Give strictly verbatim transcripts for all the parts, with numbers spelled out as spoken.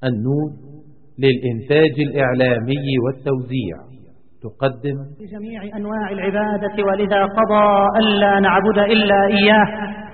النون للإنتاج الإعلامي والتوزيع تقدم بجميع أنواع العبادة، ولذا قضى ألا نعبد إلا إياه،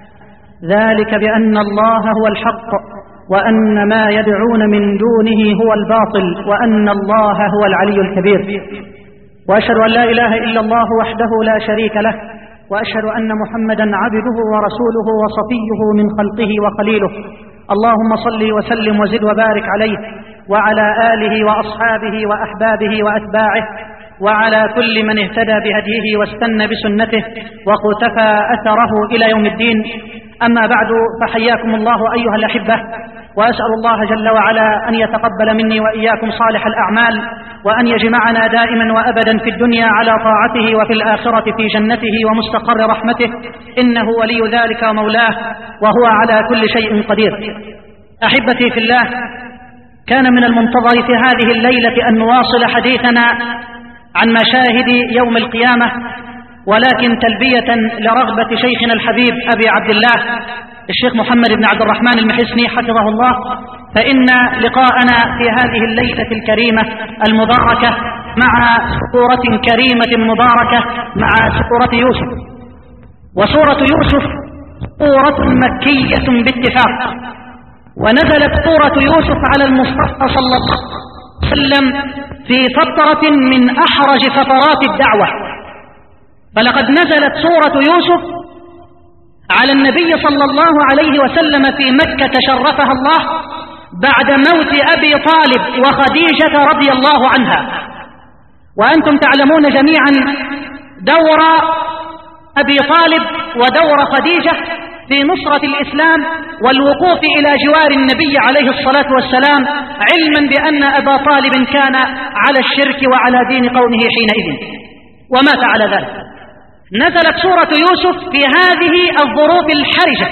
ذلك بأن الله هو الحق وأن ما يدعون من دونه هو الباطل وأن الله هو العلي الكبير. وأشهد أن لا إله إلا الله وحده لا شريك له، وأشهد أن محمدا عبده ورسوله وصفيه من خلقه وخليله. اللهم صل وسلم وزد وبارك عليه وعلى آله وأصحابه وأحبابه وأتباعه وعلى كل من اهتدى بهديه واستنى بسنته وقتفى أثره إلى يوم الدين. أما بعد، فحياكم الله أيها الأحبة، وأسأل الله جل وعلا أن يتقبل مني وإياكم صالح الأعمال، وأن يجمعنا دائما وأبدا في الدنيا على طاعته وفي الآخرة في جنته ومستقر رحمته، إنه ولي ذلك ومولاه وهو على كل شيء قدير. أحبتي في الله، كان من المنتظر في هذه الليلة أن نواصل حديثنا عن مشاهد يوم القيامة، ولكن تلبية لرغبة شيخنا الحبيب أبي عبد الله الشيخ محمد بن عبد الرحمن المحسني حفظه الله، فإن لقاءنا في هذه الليلة الكريمة المباركة مع سورة كريمة مباركة، مع سورة يوسف. وسورة يوسف سورة مكية باتفاق، ونزلت سورة يوسف على المصطفى صلى الله عليه وسلم في فترة من أحرج فترات الدعوة، فلقد نزلت سورة يوسف على النبي صلى الله عليه وسلم في مكة شرفها الله بعد موت أبي طالب وخديجة رضي الله عنها. وأنتم تعلمون جميعا دور أبي طالب ودور خديجة في نصرة الإسلام والوقوف إلى جوار النبي عليه الصلاة والسلام، علما بأن أبا طالب كان على الشرك وعلى دين قومه حينئذ ومات على ذلك. نزلت سورة يوسف في هذه الظروف الحرجة،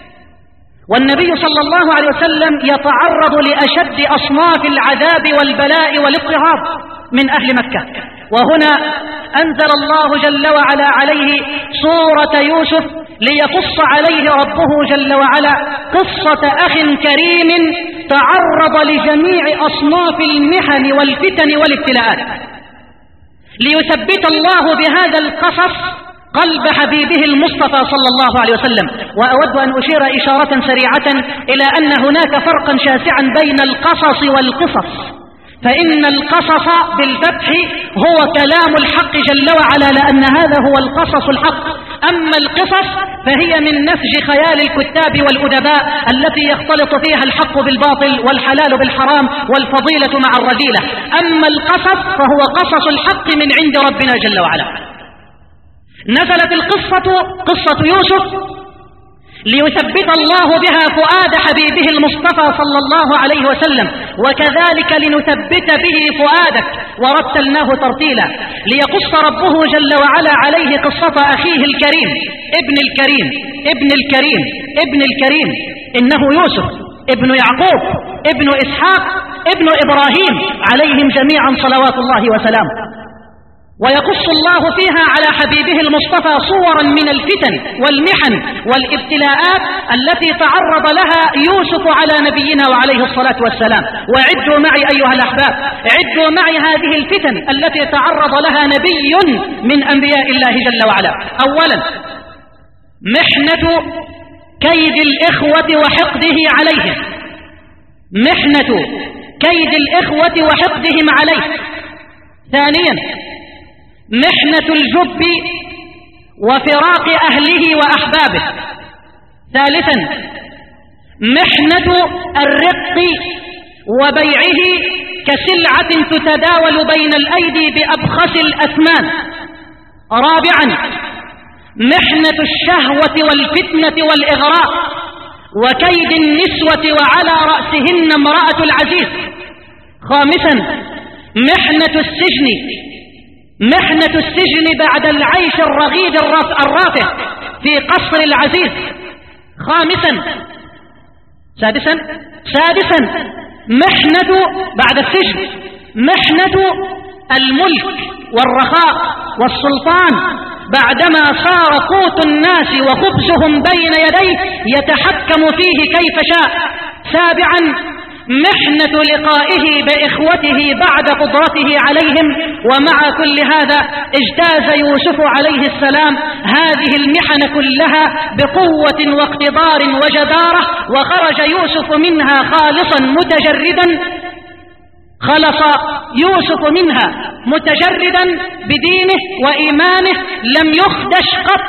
والنبي صلى الله عليه وسلم يتعرض لأشد أصناف العذاب والبلاء والاضطهاد من أهل مكة. وهنا أنزل الله جل وعلا عليه سورة يوسف ليقص عليه ربه جل وعلا قصة أخ كريم تعرض لجميع أصناف المحن والفتن والابتلاءات، ليثبت الله بهذا القصص قلب حبيبه المصطفى صلى الله عليه وسلم. وأود أن أشير إشارة سريعة إلى أن هناك فرقا شاسعا بين القصص والقصص، فإن القصص بالفتح هو كلام الحق جل وعلا، لأن هذا هو القصص الحق. أما القصص فهي من نسج خيال الكتاب والأدباء التي يختلط فيها الحق بالباطل والحلال بالحرام والفضيلة مع الرذيلة. أما القصص فهو قصص الحق من عند ربنا جل وعلا. نزلت القصة قصة يوسف ليثبت الله بها فؤاد حبيبه المصطفى صلى الله عليه وسلم، وكذلك لنثبت به فؤادك ورتلناه ترتيلا، ليقص ربه جل وعلا عليه قصة أخيه الكريم ابن الكريم ابن الكريم ابن الكريم إنه يوسف ابن يعقوب ابن إسحاق ابن إبراهيم عليهم جميعا صلوات الله وسلامه. ويقص الله فيها على حبيبه المصطفى صورا من الفتن والمحن والابتلاءات التي تعرض لها يوسف على نبينا وعليه الصلاة والسلام. وعدوا معي أيها الأحباب، عدوا معي هذه الفتن التي تعرض لها نبي من أنبياء الله جل وعلا. أولا، محنة كيد الإخوة وحقده عليهم، محنة كيد الإخوة وحقدهم عليه. ثانيا، محنة الجب وفراق أهله وأحبابه. ثالثا، محنة الرق وبيعه كسلعة تتداول بين الأيدي بأبخس الأثمان. رابعا، محنة الشهوة والفتنة والإغراء وكيد النسوة وعلى رأسهن امرأة العزيز. خامسا، محنة السجن محنة السجن بعد العيش الرغيد الرافع في قصر العزيز. خامسا سادسا سادسا محنة بعد السجن محنة الملك والرخاء والسلطان بعدما صار قوت الناس وخبزهم بين يديه يتحكم فيه كيف شاء. سابعا محنة لقائه بإخوته بعد قدرته عليهم. ومع كل هذا اجتاز يوسف عليه السلام هذه المحن كلها بقوة واقتدار وجدارة، وخرج يوسف منها خالصا متجردا، خلص يوسف منها متجردا بدينه وإيمانه لم يخدش قط.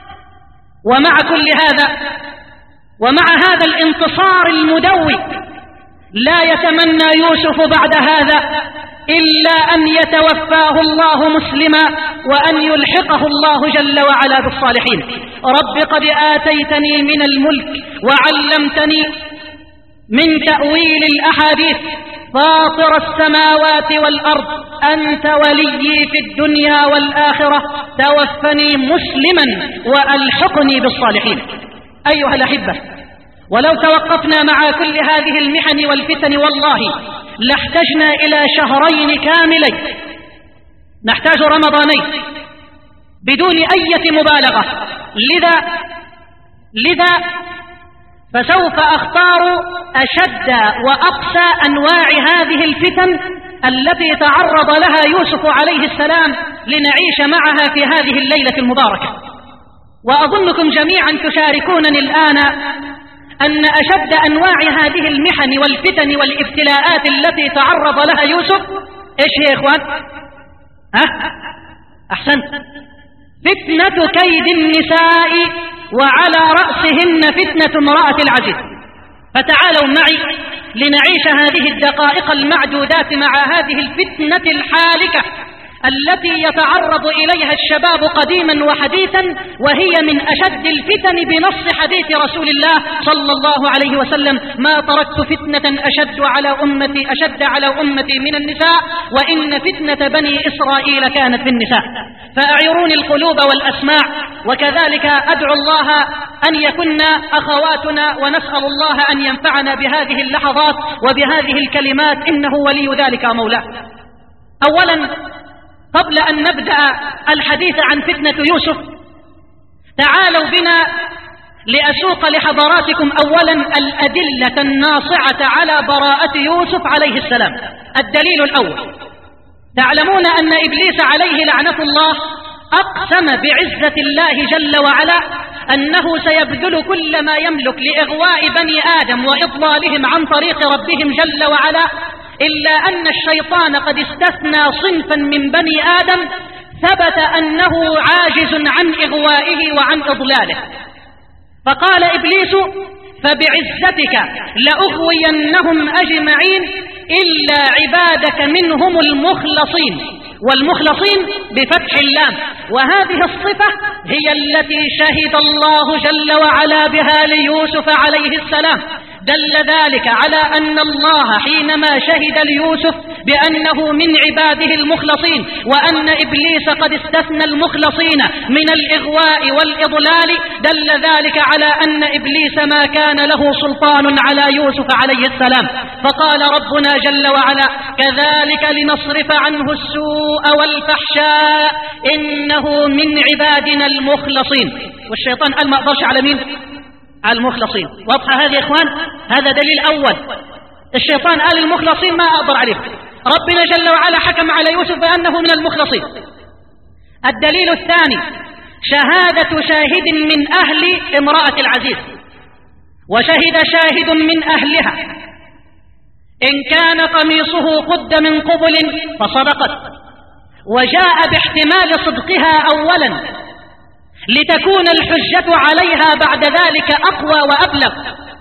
ومع كل هذا ومع هذا الانتصار المدوي لا يتمنى يوسف بعد هذا إلا أن يتوفاه الله مسلما وأن يلحقه الله جل وعلا بالصالحين. رب قد آتيتني من الملك وعلمتني من تأويل الأحاديث فاطر السماوات والأرض أنت وليي في الدنيا والآخرة توفني مسلما وألحقني بالصالحين. أيها الأحبة، ولو توقفنا مع كل هذه المحن والفتن والله لاحتجنا إلى شهرين كاملين، نحتاج رمضانين بدون أي مبالغة. لذا لذا فسوف أختار أشد وأقسى أنواع هذه الفتن التي تعرض لها يوسف عليه السلام لنعيش معها في هذه الليلة المباركة. وأظنكم جميعا تشاركونني الآن أن أشد أنواع هذه المحن والفتن والابتلاءات التي تعرض لها يوسف إيش هي يا إخوان؟ ها؟ أحسنت، فتنة كيد النساء وعلى رأسهن فتنة امرأة العزيز. فتعالوا معي لنعيش هذه الدقائق المعدودات مع هذه الفتنة الحالكة التي يتعرض إليها الشباب قديما وحديثا، وهي من أشد الفتن بنص حديث رسول الله صلى الله عليه وسلم: ما تركت فتنة أشد على أمتي أشد على أمتي من النساء، وإن فتنة بني إسرائيل كانت في النساء. فأعيروني القلوب والأسماع، وكذلك أدعو الله أن يكن أخواتنا، ونسأل الله أن ينفعنا بهذه اللحظات وبهذه الكلمات إنه ولي ذلك مولاه. أولا، قبل أن نبدأ الحديث عن فتنة يوسف، تعالوا بنا لأسوق لحضراتكم أولا الأدلة الناصعة على براءة يوسف عليه السلام. الدليل الأول: تعلمون أن إبليس عليه لعنة الله أقسم بعزة الله جل وعلا أنه سيبذل كل ما يملك لإغواء بني آدم وإضلالهم عن طريق ربهم جل وعلا، إلا أن الشيطان قد استثنى صنفا من بني آدم ثبت أنه عاجز عن إغوائه وعن إضلاله. فقال إبليس: فبعزتك لأغوينهم أجمعين إلا عبادك منهم المخلصين. والمخلصين بفتح اللام، وهذه الصفة هي التي شهد الله جل وعلا بها ليوسف عليه السلام. دل ذلك على أن الله حينما شهد ليوسف بأنه من عباده المخلصين، وأن إبليس قد استثنى المخلصين من الإغواء والإضلال، دل ذلك على أن إبليس ما كان له سلطان على يوسف عليه السلام. فقال ربنا جل وعلا: كذلك لنصرف عنه السوء والفحشاء إنه من عبادنا المخلصين. والشيطان قال ما أقدرش على مين؟ على المخلصين. واضحة هذه يا إخوان؟ هذا دليل أول. الشيطان قال المخلصين ما أقدر عليهم، ربنا جل وعلا حكم على يوسف بأنه من المخلصين. الدليل الثاني: شهادة شاهد من أهل امرأة العزيز، وشهد شاهد من أهلها إن كان قميصه قد من قبل فصدقت، وجاء باحتمال صدقها أولا لتكون الحجة عليها بعد ذلك أقوى وأبلغ.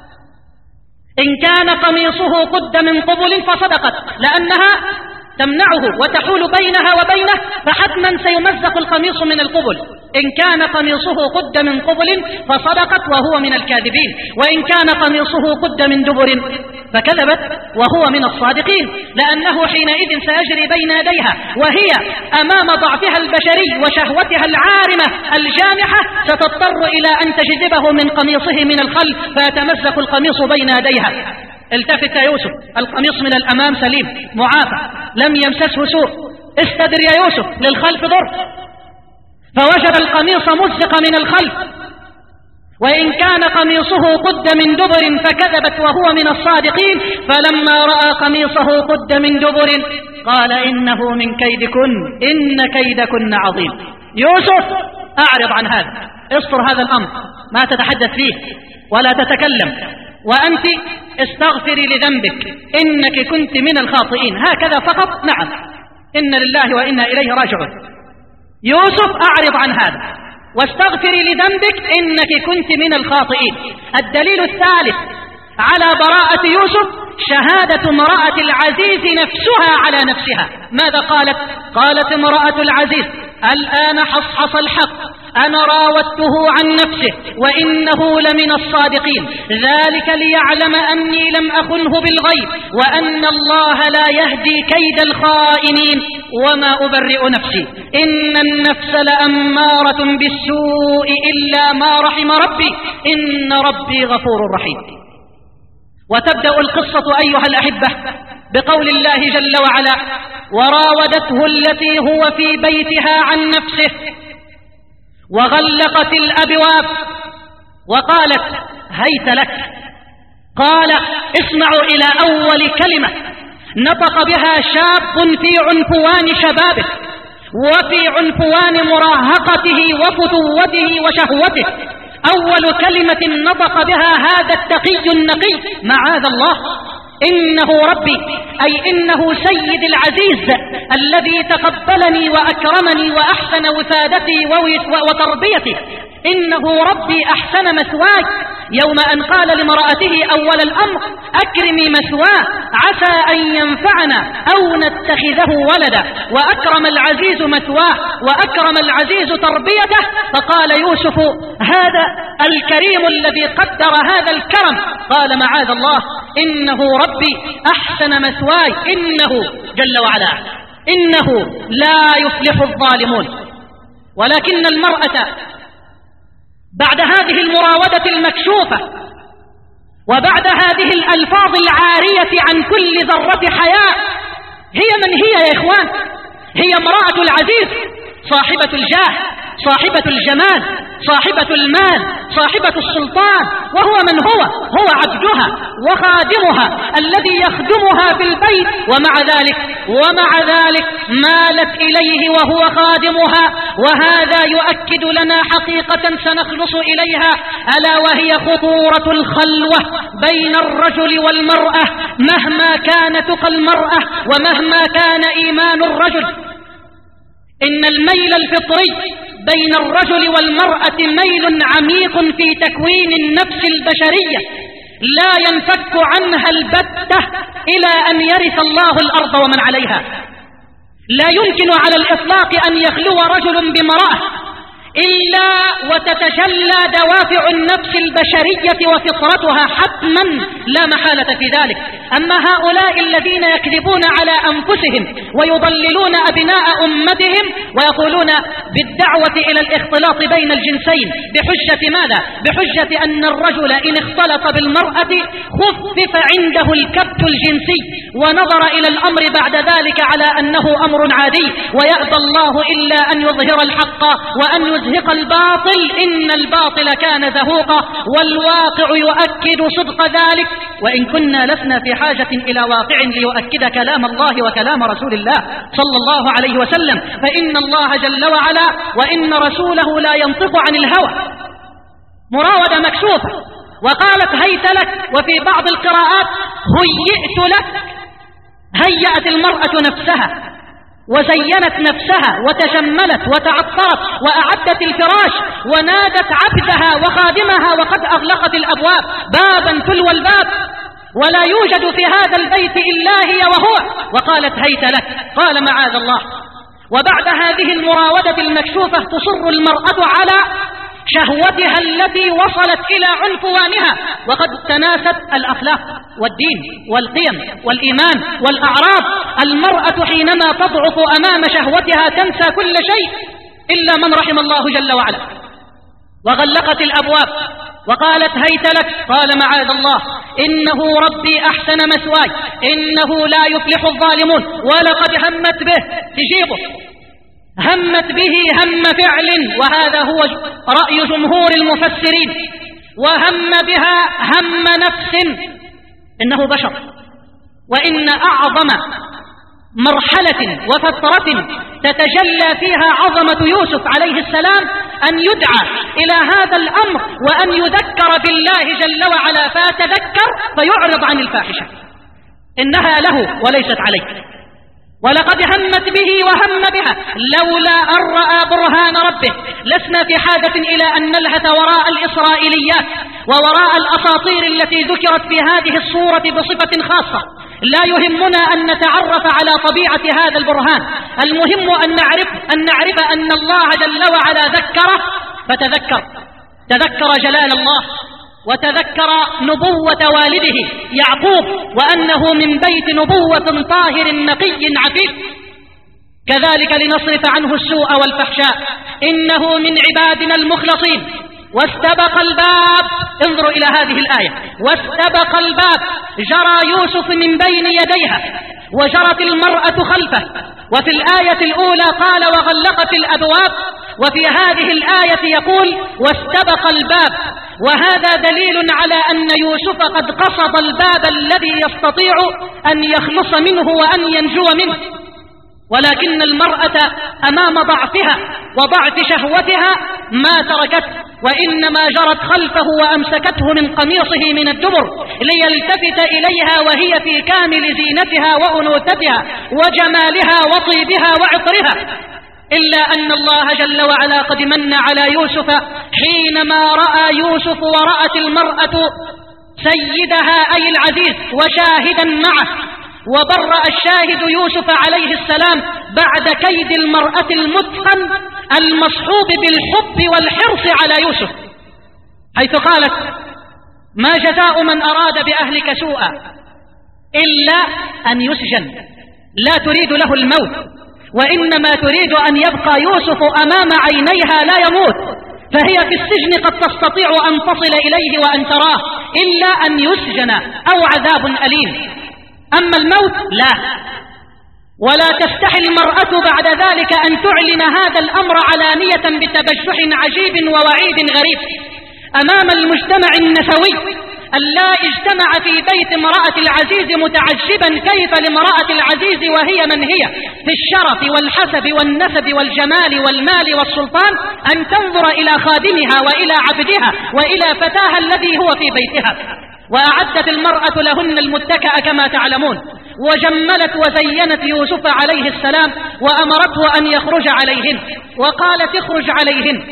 إن كان قميصه قد من قبل فصدقت، لأنها تمنعه وتحول بينها وبينه، فحتما سيمزق القميص من القبل. إن كان قميصه قد من قبل فصدقت وهو من الكاذبين، وإن كان قميصه قد من دبر فكذبت وهو من الصادقين، لأنه حينئذ سيجري بين يديها وهي أمام ضعفها البشري وشهوتها العارمة الجامحة، ستضطر إلى أن تجذبه من قميصه من الخلف فيتمزق القميص بين يديها. التفت يا يوسف، القميص من الأمام سليم معافى لم يمسسه سوء، استدر يا يوسف للخلف ضر، فوجد القميص مزق من الخلف، وإن كان قميصه قد من دبر فكذبت وهو من الصادقين، فلما رأى قميصه قد من دبر قال إنه من كيدكن إن كيدكن عظيم. يوسف أعرض عن هذا، اصطر هذا الأمر، ما تتحدث فيه ولا تتكلم، وأنت استغفري لذنبك إنك كنت من الخاطئين، هكذا فقط. نعم، إن لله وإنا إليه راجعون. يوسف أعرض عن هذا واستغفري لذنبك إنك كنت من الخاطئين. الدليل الثالث على براءة يوسف شهادة امرأة العزيز نفسها على نفسها. ماذا قالت؟ قالت امرأة العزيز: الآن حصحص الحق، أنا راودته عن نفسه وإنه لمن الصادقين، ذلك ليعلم أني لم أخنه بالغيب وأن الله لا يهدي كيد الخائنين وما أبرئ نفسي إن النفس لأمارة بالسوء إلا ما رحم ربي إن ربي غفور رحيم. وتبدأ القصة أيها الأحبة بقول الله جل وعلا: وراودته التي هو في بيتها عن نفسه وغلقت الأبواب وقالت هيت لك. قال: اسمعوا إلى أول كلمة نطق بها شاب في عنفوان شبابه وفي عنفوان مراهقته وفتوته وشهوته. أول كلمة نطق بها هذا التقي النقي: معاذ الله، إنه ربي، أي إنه سيد العزيز الذي تقبلني وأكرمني وأحسن وفادتي وتربيتي، إنه ربي أحسن مثواي. يوم أن قال لامرأته أول الأمر: أكرمي مثواه عسى أن ينفعنا أو نتخذه ولدا، وأكرم العزيز مثواه وأكرم العزيز تربيته، فقال يوسف: هذا الكريم الذي قدر هذا الكرم. قال: معاذ الله، إنه ربي أحسن مثواي، إنه جل وعلا إنه لا يفلح الظالمون. ولكن المرأة بعد هذه المراودة المكشوفة وبعد هذه الألفاظ العارية عن كل ذرة حياء، هي من هي يا إخوان؟ هي امرأة العزيز، صاحبة الجاه، صاحبة الجمال، صاحبة المال، صاحبة السلطان. وهو من هو؟ هو عبدها وخادمها الذي يخدمها في البيت، ومع ذلك ومع ذلك مالت إليه وهو خادمها. وهذا يؤكد لنا حقيقة سنخلص إليها، ألا وهي خطورة الخلوة بين الرجل والمرأة مهما كان تقى المرأة ومهما كان إيمان الرجل. إن الميل الفطري بين الرجل والمرأة ميل عميق في تكوين النفس البشرية لا ينفك عنها البتة إلى أن يرث الله الأرض ومن عليها. لا يمكن على الإطلاق أن يخلو رجل بامرأة إلا وتتجلى دوافع النفس البشرية وفطرتها حتما لا محالة في ذلك. أما هؤلاء الذين يكذبون على أنفسهم ويضللون أبناء أمتهم ويقولون بالدعوة إلى الاختلاط بين الجنسين بحجة ماذا؟ بحجة أن الرجل إن اختلط بالمرأة خفف عنده الكبت الجنسي ونظر إلى الأمر بعد ذلك على أنه أمر عادي، ويأبى الله إلا أن يظهر الحق وأن يزهق الباطل، إن الباطل كان زهوقا، والواقع يؤكد صدق ذلك، وإن كنا لسنا في حاجة إلى واقع ليؤكد كلام الله وكلام رسول الله صلى الله عليه وسلم، فإن الله جل وعلا وإن رسوله لا ينطق عن الهوى. مراودة مكشوفة، وقالت هيت لك، وفي بعض القراءات هيئت لك. هيأت المرأة نفسها وزينت نفسها وتجملت وتعطرت وأعدت الفراش ونادت عبدها وخادمها وقد أغلقت الأبواب بابا تلو الباب، ولا يوجد في هذا البيت إلا هي وهو، وقالت هيت لك. قال معاذ الله. وبعد هذه المراودة المكشوفة تصر المرأة على شهوتها التي وصلت إلى عنفوانها، وقد تناست الأخلاق والدين والقيم والإيمان والأعراض. المرأة حينما تضعف أمام شهوتها تنسى كل شيء إلا من رحم الله جل وعلا، وغلقت الأبواب وقالت هيت لك. قال معاذ الله، إنه ربي أحسن مثواي، إنه لا يفلح الظالمون. ولقد همت به، تجيبه، همت به هم فعل، وهذا هو رأي جمهور المفسرين، وهم بها هم نفس، إنه بشر. وإن أعظم مرحلة وفترة تتجلى فيها عظمة يوسف عليه السلام أن يدعى إلى هذا الأمر وأن يذكر بالله جل وعلا، فيتذكر فيعرض عن الفاحشة، إنها له وليست عليه. ولقد همت به وهم بها لولا أن رأى برهان ربه. لسنا في حاجة إلى أن نلهث وراء الإسرائيليات ووراء الأساطير التي ذكرت في هذه الصورة بصفة خاصة. لا يهمنا أن نتعرف على طبيعة هذا البرهان، المهم أن نعرف أن نعرف أن الله جل وعلا ذكره فتذكر، تذكر جلال الله، وتذكر نبوة والده يعقوب، وأنه من بيت نبوة طاهر نقي عفيف. كذلك لنصرف عنه السوء والفحشاء، إنه من عبادنا المخلصين. واستبق الباب، انظروا إلى هذه الآية، واستبق الباب، جرى يوسف من بين يديها وجرت المرأة خلفه. وفي الآية الأولى قال وغلقت الأبواب، وفي هذه الآية يقول واستبق الباب، وهذا دليل على أن يوسف قد قصد الباب الذي يستطيع أن يخلص منه وأن ينجو منه. ولكن المرأة أمام ضعفها وضعف شهوتها ما تركته، وإنما جرت خلفه وأمسكته من قميصه من الدبر ليلتفت إليها وهي في كامل زينتها وأنوثتها وجمالها وطيبها وعطرها. إلا أن الله جل وعلا قد من على يوسف حينما رأى يوسف ورأت المرأة سيدها أي العزيز وشاهدا معه، وبرأ الشاهد يوسف عليه السلام بعد كيد المرأة المتقن المصحوب بالحب والحرص على يوسف، حيث قالت ما جزاء من أراد بأهلك سوءا إلا أن يسجن. لا تريد له الموت، وإنما تريد أن يبقى يوسف أمام عينيها لا يموت، فهي في السجن قد تستطيع أن تصل إليه وأن تراه، إلا أن يسجن أو عذاب أليم. أما الموت لا. ولا تستحي المرأة بعد ذلك أن تعلن هذا الأمر علانية بتبجح عجيب ووعيد غريب أمام المجتمع النسوي الذي اجتمع في بيت امرأة العزيز متعجبا كيف لامرأة العزيز وهي من هي في الشرف والحسب والنسب والجمال والمال والسلطان أن تنظر إلى خادمها وإلى عبدها وإلى فتاها الذي هو في بيتها. وأعدت المرأة لهن المتكأ كما تعلمون، وجملت وزينت يوسف عليه السلام وأمرته أن يخرج عليهن، وقالت اخرج عليهن.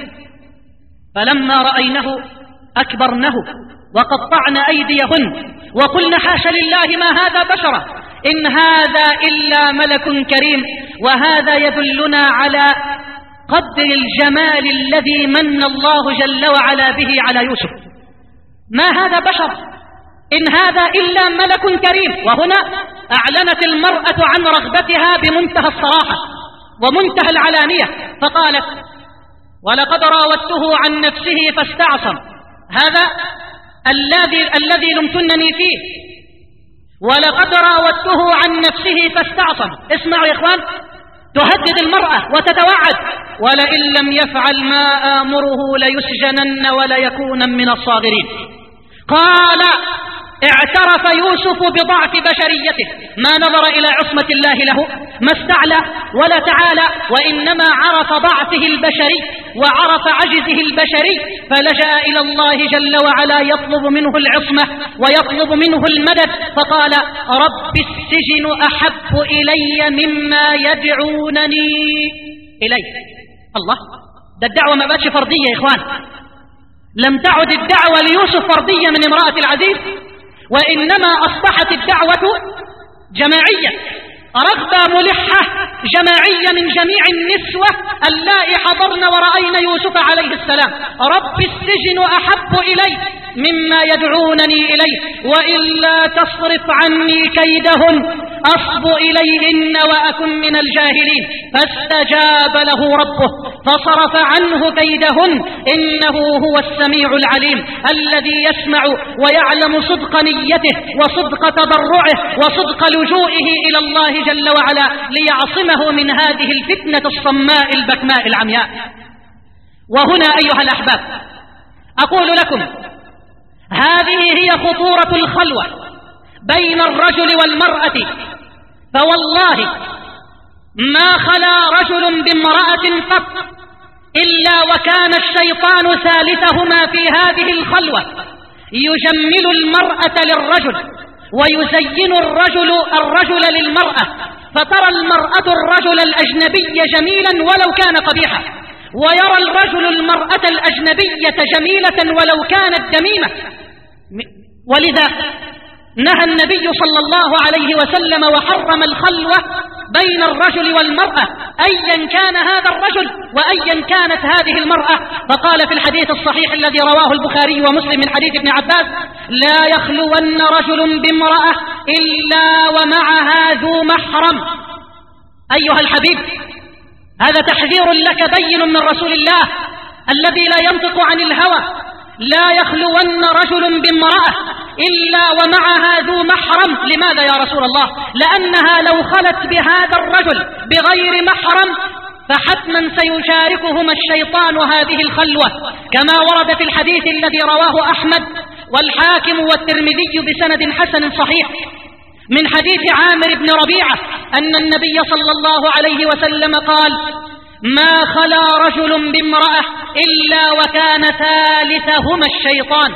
فلما رأينه أكبرنه وقطعن أيديهن وقلن حاش لله ما هذا بشرا إن هذا إلا ملك كريم. وهذا يدلنا على قدر الجمال الذي من الله جل وعلا به على يوسف. ما هذا بشر إن هذا إلا ملك كريم. وهنا أعلنت المرأة عن رغبتها بمنتهى الصراحة ومنتهى العلانية، فقالت ولقد راودته عن نفسه فاستعصم. هذا الذي الذي لمتنني فيه، ولقد راودته عن نفسه فاستعصم. اسمعوا يا إخوان، تهدد المرأة وتتوعد ولئن لم يفعل ما آمره ليسجنن وليكون من الصاغرين. قال اعترف يوسف بضعف بشريته، ما نظر إلى عصمة الله له، ما استعلى ولا تعالى، وإنما عرف ضعفه البشري وعرف عجزه البشري، فلجأ إلى الله جل وعلا يطلب منه العصمة ويطلب منه المدد، فقال رب السجن أحب إلي مما يدعونني إليه. الله، ده الدعوة ما بقتش فردية يا إخوان، لم تعد الدعوة ليوسف فردية من امرأة العزيز، وإنما أصبحت الدعوة جماعية، رغبة ملحة جماعية من جميع النسوة اللائي حضرن ورأين يوسف عليه السلام. رب السجن أحب إلي مما يدعونني إليه وإلا تصرف عني كيدهن أصب إليهن وأكن من الجاهلين. فاستجاب له ربه فصرف عنه كيدهن إنه هو السميع العليم الذي يسمع ويعلم صدق نيته وصدق تضرعه وصدق لجوئه إلى الله جل وعلا ليعصمه من هذه الفتنة الصماء البكماء العمياء. وهنا أيها الأحباب أقول لكم هذه هي خطورة الخلوة بين الرجل والمرأة. فوالله ما خلا رجل بامرأة قط إلا وكان الشيطان ثالثهما في هذه الخلوة، يجمل المرأة للرجل ويزين الرجل الرجل للمرأة، فترى المرأة الرجل الأجنبي جميلا ولو كان قبيحا، ويرى الرجل المرأة الأجنبية جميلة ولو كانت دميمة. ولذا نهى النبي صلى الله عليه وسلم وحرم الخلوة بين الرجل والمرأة أيا كان هذا الرجل وأيا كانت هذه المرأة. فقال في الحديث الصحيح الذي رواه البخاري ومسلم من حديث ابن عباس: لا يخلون رجل بامرأة إلا ومعها ذو محرم. أيها الحبيب، هذا تحذير لك بين من رسول الله الذي لا ينطق عن الهوى. لا يخلون رجل بامرأة إلا ومعها ذو محرم. لماذا يا رسول الله؟ لأنها لو خلت بهذا الرجل بغير محرم فحتما سيشاركهما الشيطان هذه الخلوة، كما ورد في الحديث الذي رواه أحمد والحاكم والترمذي بسند حسن صحيح من حديث عامر بن ربيعة أن النبي صلى الله عليه وسلم قال: ما خلا رجل بامرأة إلا وكان ثالثهما الشيطان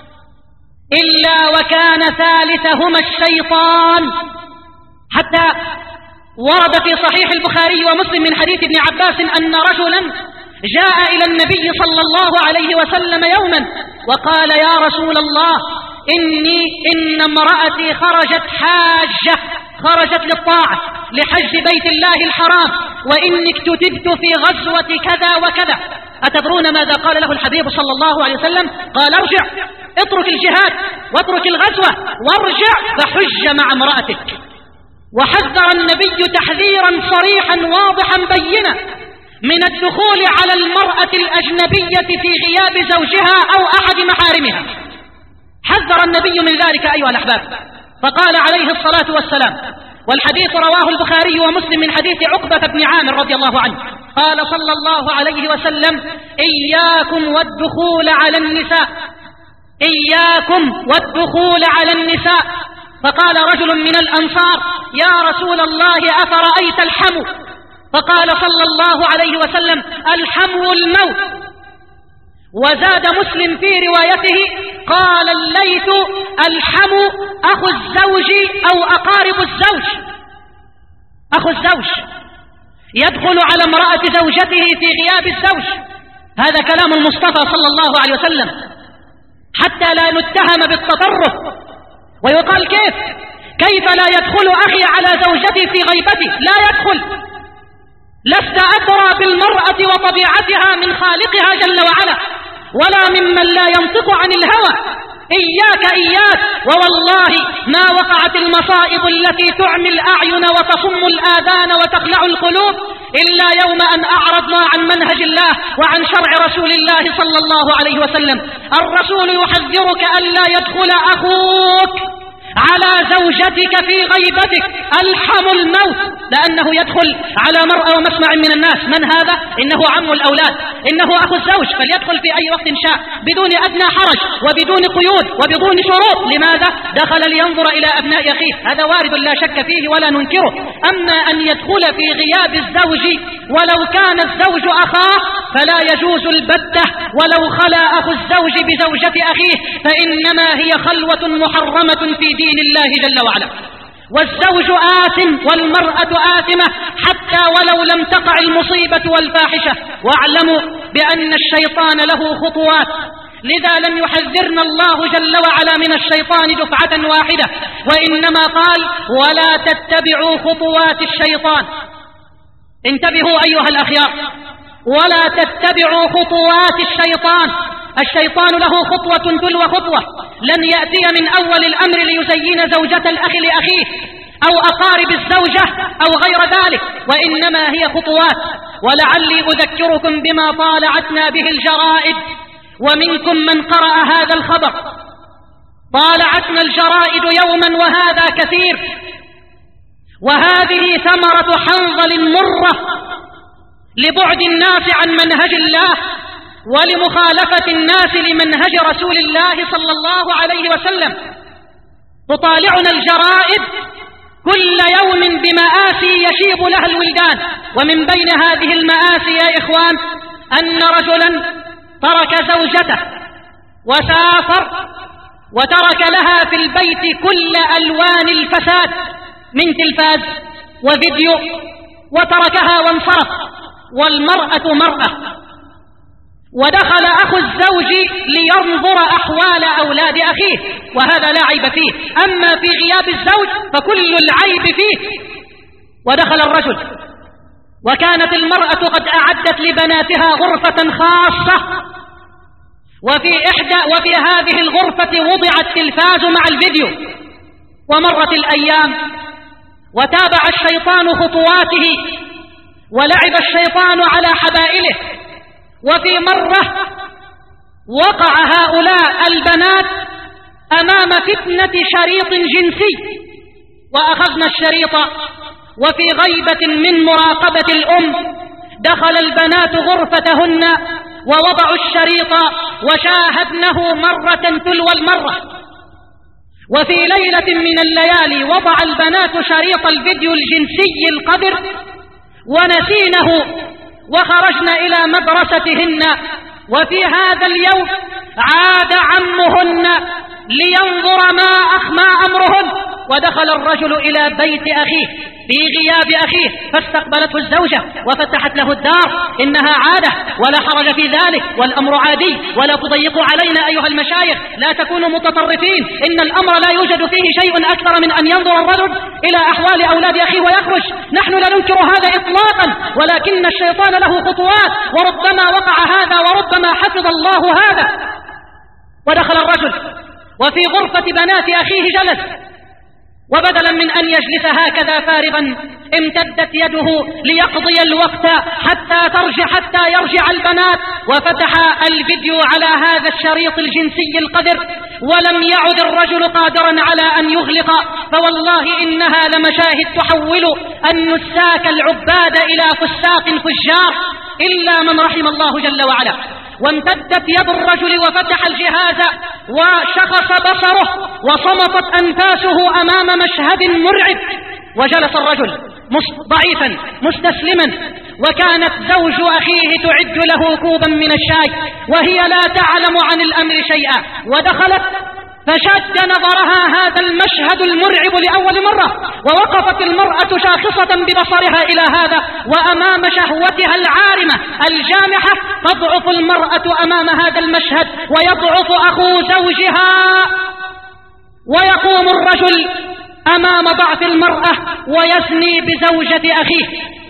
إلا وكان ثالثهما الشيطان. حتى ورد في صحيح البخاري ومسلم من حديث ابن عباس أن رجلا جاء إلى النبي صلى الله عليه وسلم يوما وقال: يا رسول الله، إني إن امرأتي خرجت حاجة، خرجت للطاعة لحج بيت الله الحرام، وإني اكتتبت في غزوة كذا وكذا. أتدرون ماذا قال له الحبيب صلى الله عليه وسلم؟ قال: ارجع، اترك الجهاد واترك الغزوة وارجع فحج مع امرأتك. وحذر النبي تحذيرا صريحا واضحا بينا من الدخول على المرأة الأجنبية في غياب زوجها أو أحد محارمها. حذر النبي من ذلك أيها الأحباب، فقال عليه الصلاة والسلام، والحديث رواه البخاري ومسلم من حديث عقبة بن عامر رضي الله عنه، قال صلى الله عليه وسلم: إياكم والدخول على النساء، إياكم والدخول على النساء. فقال رجل من الأنصار: يا رسول الله، أفرأيت الحمو؟ فقال صلى الله عليه وسلم: الحمو الموت. وزاد مسلم في روايته قال الليث: الحمو أخو الزوج أو أقارب الزوج. أخو الزوج يدخل على امرأة زوجته في غياب الزوج. هذا كلام المصطفى صلى الله عليه وسلم، حتى لا نتهم بالتطرف ويقال كيف كيف لا يدخل أخي على زوجتي في غيبتي؟ لا يدخل. لست أدرى بالمرأة وطبيعتها من خالقها جل وعلا، ولا ممن لا ينطق عن الهوى. إياك إياك، ووالله ما وقعت المصائب التي تعمي الأعين وتصم الآذان وتخلع القلوب إلا يوم أن أعرضنا عن منهج الله وعن شرع رسول الله صلى الله عليه وسلم. الرسول يحذرك ألا يدخل أخوك على زوجتك في غيبتك. الحم الموت، لأنه يدخل على مرأى ومسمع من الناس. من هذا؟ إنه عم الأولاد، إنه أخو الزوج، فليدخل في أي وقت شاء بدون أدنى حرج وبدون قيود وبدون شروط. لماذا؟ دخل لينظر إلى أبناء أخيه، هذا وارد لا شك فيه ولا ننكره. أما أن يدخل في غياب الزوج ولو كان الزوج أخاه فلا يجوز البتة، ولو خلا أخو الزوج بزوجة أخيه فإنما هي خلوة محرمة في دين الله جل وعلا. والزوج آثم والمرأة آثمة حتى ولو لم تقع المصيبة والفاحشة. واعلموا بأن الشيطان له خطوات، لذا لم يحذرنا الله جل وعلا من الشيطان دفعة واحدة، وإنما قال: ولا تتبعوا خطوات الشيطان. انتبهوا أيها الأخيار، ولا تتبعوا خطوات الشيطان. الشيطان له خطوة تلو خطوة، لن يأتي من أول الأمر ليزين زوجة الأخ لأخيه أو أقارب الزوجة أو غير ذلك، وإنما هي خطوات. ولعلي أذكركم بما طالعتنا به الجرائد، ومنكم من قرأ هذا الخبر. طالعتنا الجرائد يوما وهذا كثير، وهذه ثمرة حنظل مرة لبعد الناس عن منهج الله ولمخالفة الناس لمنهج رسول الله صلى الله عليه وسلم. تطالعنا الجرائد كل يوم بمآسي يشيب لها الولدان، ومن بين هذه المآسي يا إخوان أن رجلا ترك زوجته وسافر وترك لها في البيت كل ألوان الفساد من تلفاز وفيديو، وتركها وانصرف، والمرأة مرأة. ودخل أخو الزوج لينظر أحوال أولاد أخيه، وهذا لا عيب فيه، أما في غياب الزوج فكل العيب فيه. ودخل الرجل، وكانت المرأة قد أعدت لبناتها غرفة خاصة، وفي إحدى وفي هذه الغرفة وضع التلفاز مع الفيديو. ومرت الأيام وتابع الشيطان خطواته، ولعب الشيطان على حبائله. وفي مرة وقع هؤلاء البنات أمام فتنة شريط جنسي، وأخذنا الشريط، وفي غيبة من مراقبة الأم دخل البنات غرفتهن ووضعوا الشريط وشاهدنه مرة تلو المرة. وفي ليلة من الليالي وضع البنات شريط الفيديو الجنسي القذر ونسينه، وخرجن إلى مدرستهن. وفي هذا اليوم عاد عمهن لينظر ما أخمى أمرهن، ودخل الرجل إلى بيت أخيه في غياب أخيه، فاستقبلته الزوجة وفتحت له الدار. إنها عادة ولا حرج في ذلك، والأمر عادي، ولا تضيقوا علينا أيها المشايخ، لا تكونوا متطرفين، إن الأمر لا يوجد فيه شيء أكثر من أن ينظر الرجل إلى أحوال أولاد أخيه ويخرج. نحن لا ننكر هذا إطلاقا، ولكن الشيطان له خطوات، وربما وقع هذا وربما حفظ الله هذا. ودخل الرجل وفي غرفة بنات أخيه جلس، وبدلا من أن يجلس هكذا فارغا امتدت يده ليقضي الوقت حتى ترجع حتى يرجع البنات، وفتح الفيديو على هذا الشريط الجنسي القذر، ولم يعد الرجل قادرا على أن يغلق. فوالله إنها لمشاهد تحول النساك العباد إلى فساق فجار، إلا من رحم الله جل وعلا. وامتدت يد الرجل وفتح الجهاز وشخص بصره وصمتت أنفاسه أمام مشهد مرعب. وجلس الرجل ضعيفا مستسلما، وكانت زوج أخيه تعد له كوبا من الشاي وهي لا تعلم عن الأمر شيئا. ودخلت فشد نظرها هذا المشهد المرعب لأول مرة، ووقفت المرأة شاخصة ببصرها إلى هذا، وأمام شهوتها العارمة الجامحة تضعف المرأة أمام هذا المشهد، ويضعف أخو زوجها، ويقوم الرجل أمام ضعف المرأة ويزني بزوجة أخيه.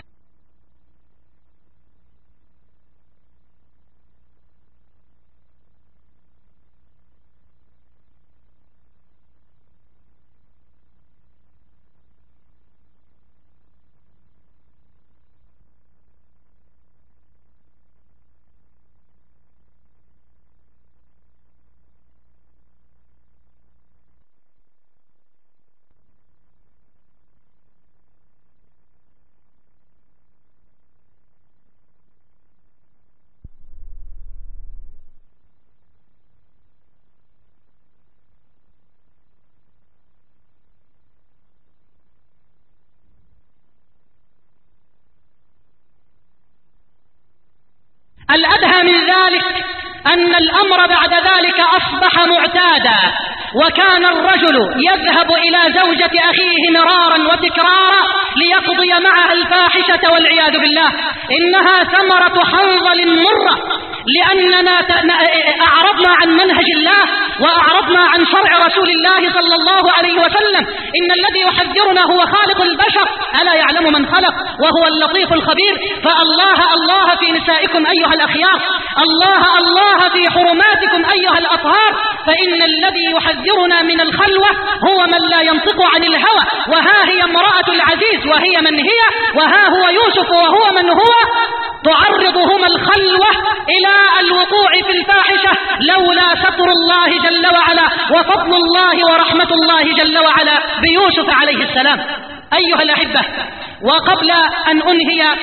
الأدهى من ذلك أن الأمر بعد ذلك أصبح معتادا، وكان الرجل يذهب إلى زوجة أخيه مرارا وتكرارا ليقضي معها الفاحشة والعياذ بالله. إنها ثمرة حنظل مرة، لأننا أعرضنا عن منهج الله وأعرضنا عن شرع رسول الله صلى الله عليه وسلم. إن الذي يحذرنا هو خالق البشر، ألا يعلم من خلق وهو اللطيف الخبير. فالله الله في نسائكم أيها الأخيار، الله الله في حرماتكم أيها الأطهار، فإن الذي يحذرنا من الخلوة هو من لا ينطق عن الهوى. وها هي امرأة العزيز وهي من هي، وها هو يوسف وهو من هو، تعرضهما الخلوة إلى الوقوع في الفاحشة لولا ستر الله جل وعلا وفضل الله ورحمة الله جل وعلا بيوسف عليه السلام. أيها الأحبة، وقبل أن أنهي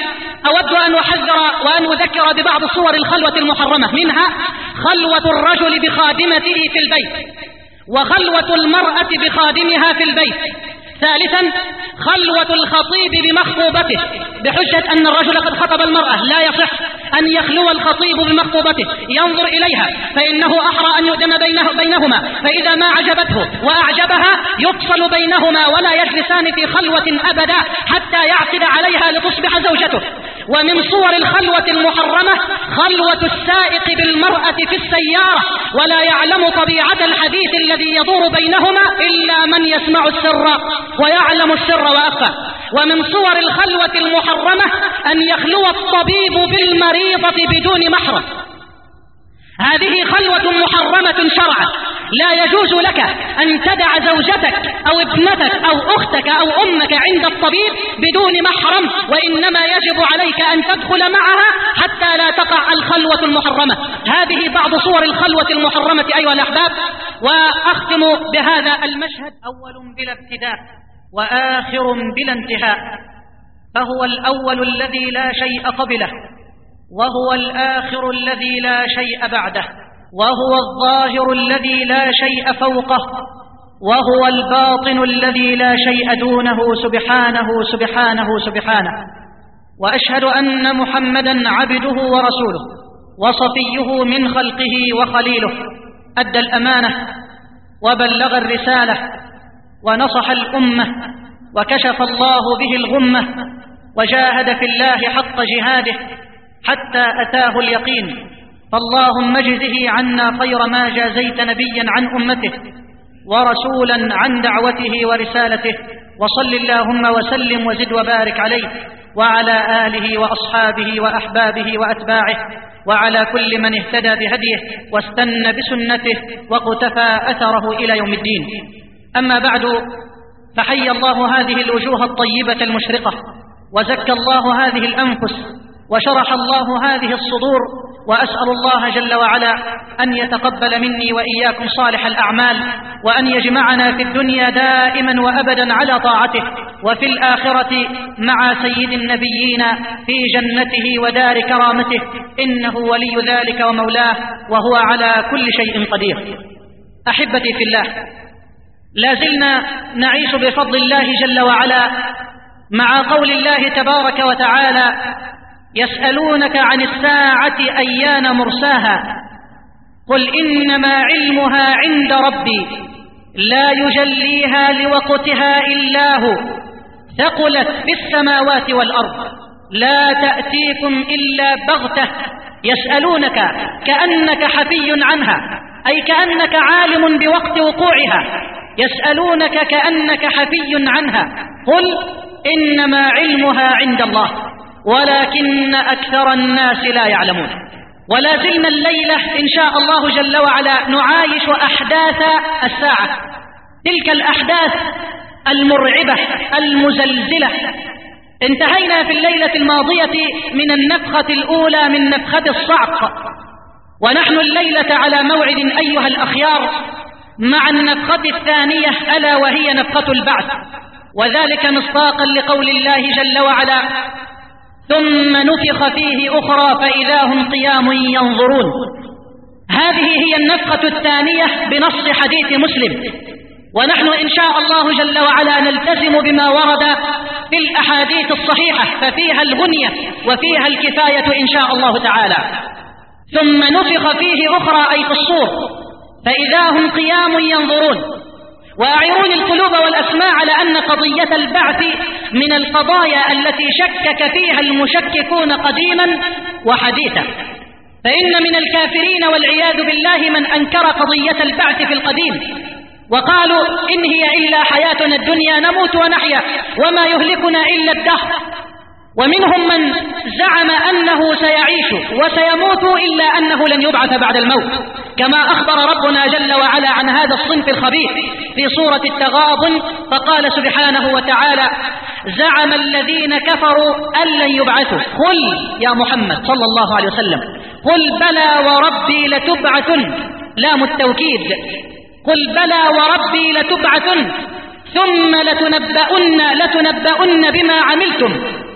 أود أن أحذر وأن أذكر ببعض صور الخلوة المحرمة، منها خلوة الرجل بخادمته في البيت، وخلوة المرأة بخادمها في البيت. ثالثا خلوة الخطيب بمخطوبته بحجة أن الرجل قد خطب المرأة، لا يصح أن يخلو الخطيب بمخطوبته ينظر إليها، فإنه أحرى أن يؤدم بينه بينهما، فإذا ما عجبته وأعجبها يفصل بينهما ولا يجلسان في خلوة أبدا حتى يعقد عليها لتصبح زوجته. ومن صور الخلوة المحرمة خلوة السائق بالمرأة في السيارة، ولا يعلم طبيعة الحديث الذي يدور بينهما إلا من يسمع السر ويعلم السر وأخفى. ومن صور الخلوة المحرمة أن يخلو الطبيب بالمريضة بدون محرم، هذه خلوة محرمة شرعا، لا يجوز لك أن تدع زوجتك أو ابنتك أو أختك أو أمك عند الطبيب بدون محرم، وإنما يجب عليك أن تدخل معها حتى لا تقع الخلوة المحرمة. هذه بعض صور الخلوة المحرمة أيها الأحباب. وأختم بهذا المشهد: أول بلا ابتداء وآخر بلا انتهاء، فهو الأول الذي لا شيء قبله، وهو الآخر الذي لا شيء بعده، وهو الظاهر الذي لا شيء فوقه، وهو الباطن الذي لا شيء دونه، سبحانه سبحانه سبحانه. وأشهد أن محمدا عبده ورسوله وصفيه من خلقه وخليله، أدى الأمانة وبلغ الرسالة ونصح الأمة، وكشف الله به الغمة، وجاهد في الله حق جهاده حتى أتاه اليقين. فاللهم اجزه عنا خير ما جازيت نبيا عن أمته ورسولا عن دعوته ورسالته، وصل اللهم وسلم وزد وبارك عليه وعلى آله وأصحابه وأحبابه وأتباعه، وعلى كل من اهتدى بهديه واستنى بسنته وقتفى أثره إلى يوم الدين. أما بعد، فحي الله هذه الوجوه الطيبة المشرقة، وزكى الله هذه الأنفس، وشرح الله هذه الصدور، وأسأل الله جل وعلا أن يتقبل مني وإياكم صالح الأعمال، وأن يجمعنا في الدنيا دائما وأبدا على طاعته، وفي الآخرة مع سيد النبيين في جنته ودار كرامته، إنه ولي ذلك ومولاه، وهو على كل شيء قدير. أحبتي في الله، لا زلنا نعيش بفضل الله جل وعلا مع قول الله تبارك وتعالى: يسألونك عن الساعة أيان مرساها قل إنما علمها عند ربي لا يجليها لوقتها إلا هو ثقلت في السماوات والأرض لا تأتيكم إلا بغتة يسألونك كأنك حفي عنها، أي كأنك عالم بوقت وقوعها، يسألونك كأنك حفي عنها قل إنما علمها عند الله ولكن أكثر الناس لا يعلمون. ولا زلنا الليلة إن شاء الله جل وعلا نعايش أحداث الساعة، تلك الأحداث المرعبة المزلزلة. انتهينا في الليلة الماضية من النفخة الأولى من نفخة الصعق، ونحن الليلة على موعد أيها الأخيار مع النفخة الثانية ألا وهي نفخة البعث، وذلك مصداقا لقول الله جل وعلا: ثم نفخ فيه أخرى فإذا هم قيام ينظرون. هذه هي النفخة الثانية بنص حديث مسلم، ونحن إن شاء الله جل وعلا نلتزم بما ورد في الأحاديث الصحيحة، ففيها الغنية وفيها الكفاية إن شاء الله تعالى. ثم نفخ فيه أخرى أي في الصور فإذا هم قيام ينظرون. وأعيروني القلوب والأسماع على أن قضية البعث من القضايا التي شكك فيها المشككون قديما وحديثا، فإن من الكافرين والعياذ بالله من أنكر قضية البعث في القديم وقالوا إن هي إلا حياتنا الدنيا نموت ونحيا وما يهلكنا إلا الدهر، ومنهم من زعم أنه سيعيش وسيموت إلا أنه لن يبعث بعد الموت، كما أخبر ربنا جل وعلا عن هذا الصنف الخبيث في سورة التغابن، فقال سبحانه وتعالى: زعم الذين كفروا أن لن يبعثوا قل يا محمد صلى الله عليه وسلم قل بلى وربي لتبعثن، لام التوكيد، قل بلى وربي لتبعثن ثم لتنبؤن لتنبؤن بما عملتم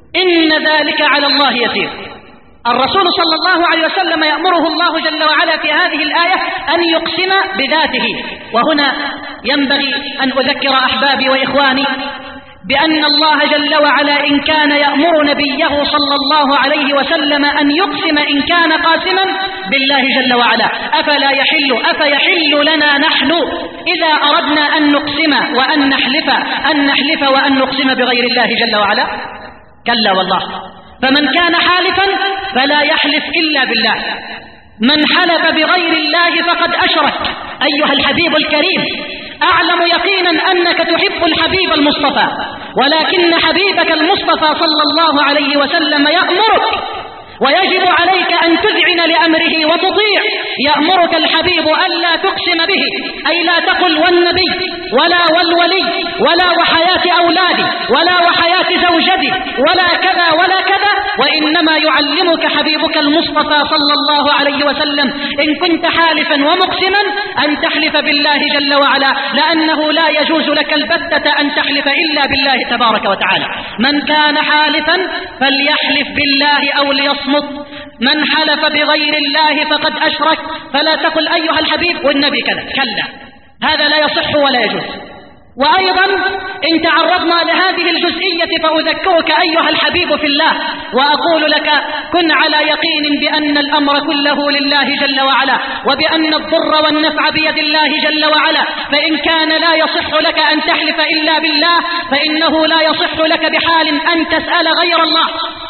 إن ذلك على الله يسير. الرسول صلى الله عليه وسلم يأمره الله جل وعلا في هذه الآية أن يقسم بذاته. وهنا ينبغي أن أذكر أحبابي وإخواني بأن الله جل وعلا إن كان يأمر نبيه صلى الله عليه وسلم أن يقسم إن كان قاسما بالله جل وعلا، أفلا يحل أفيحل لنا نحن إذا أردنا أن نقسم وأن نحلف أن نحلف وأن نقسم بغير الله جل وعلا؟ كلا والله. فمن كان حالفا فلا يحلف إلا بالله. من حلف بغير الله فقد أشرك. أيها الحبيب الكريم، أعلم يقينا أنك تحب الحبيب المصطفى، ولكن حبيبك المصطفى صلى الله عليه وسلم يأمرك ويجب عليك أن تذعن لأمره وتطيع. يأمرك الحبيب ألا تقسم به، أي لا تقل والنبي ولا والولي ولا وحياة أولادي ولا وحياة زوجتي ولا كذا ولا كذا، وإنما يعلمك حبيبك المصطفى صلى الله عليه وسلم إن كنت حالفا ومقسما أن تحلف بالله جل وعلا، لأنه لا يجوز لك البتة أن تحلف إلا بالله تبارك وتعالى. من كان حالفا فليحلف بالله أو ليصمت. من حلف بغير الله فقد أشرك. فلا تقل أيها الحبيب والنبي كذا، كلا، هذا لا يصح ولا يجوز. وأيضا إن تعرضنا لهذه الجزئية فأذكرك أيها الحبيب في الله وأقول لك كن على يقين بأن الأمر كله لله جل وعلا، وبأن الضر والنفع بيد الله جل وعلا. فإن كان لا يصح لك أن تحلف إلا بالله فإنه لا يصح لك بحال أن تسأل غير الله.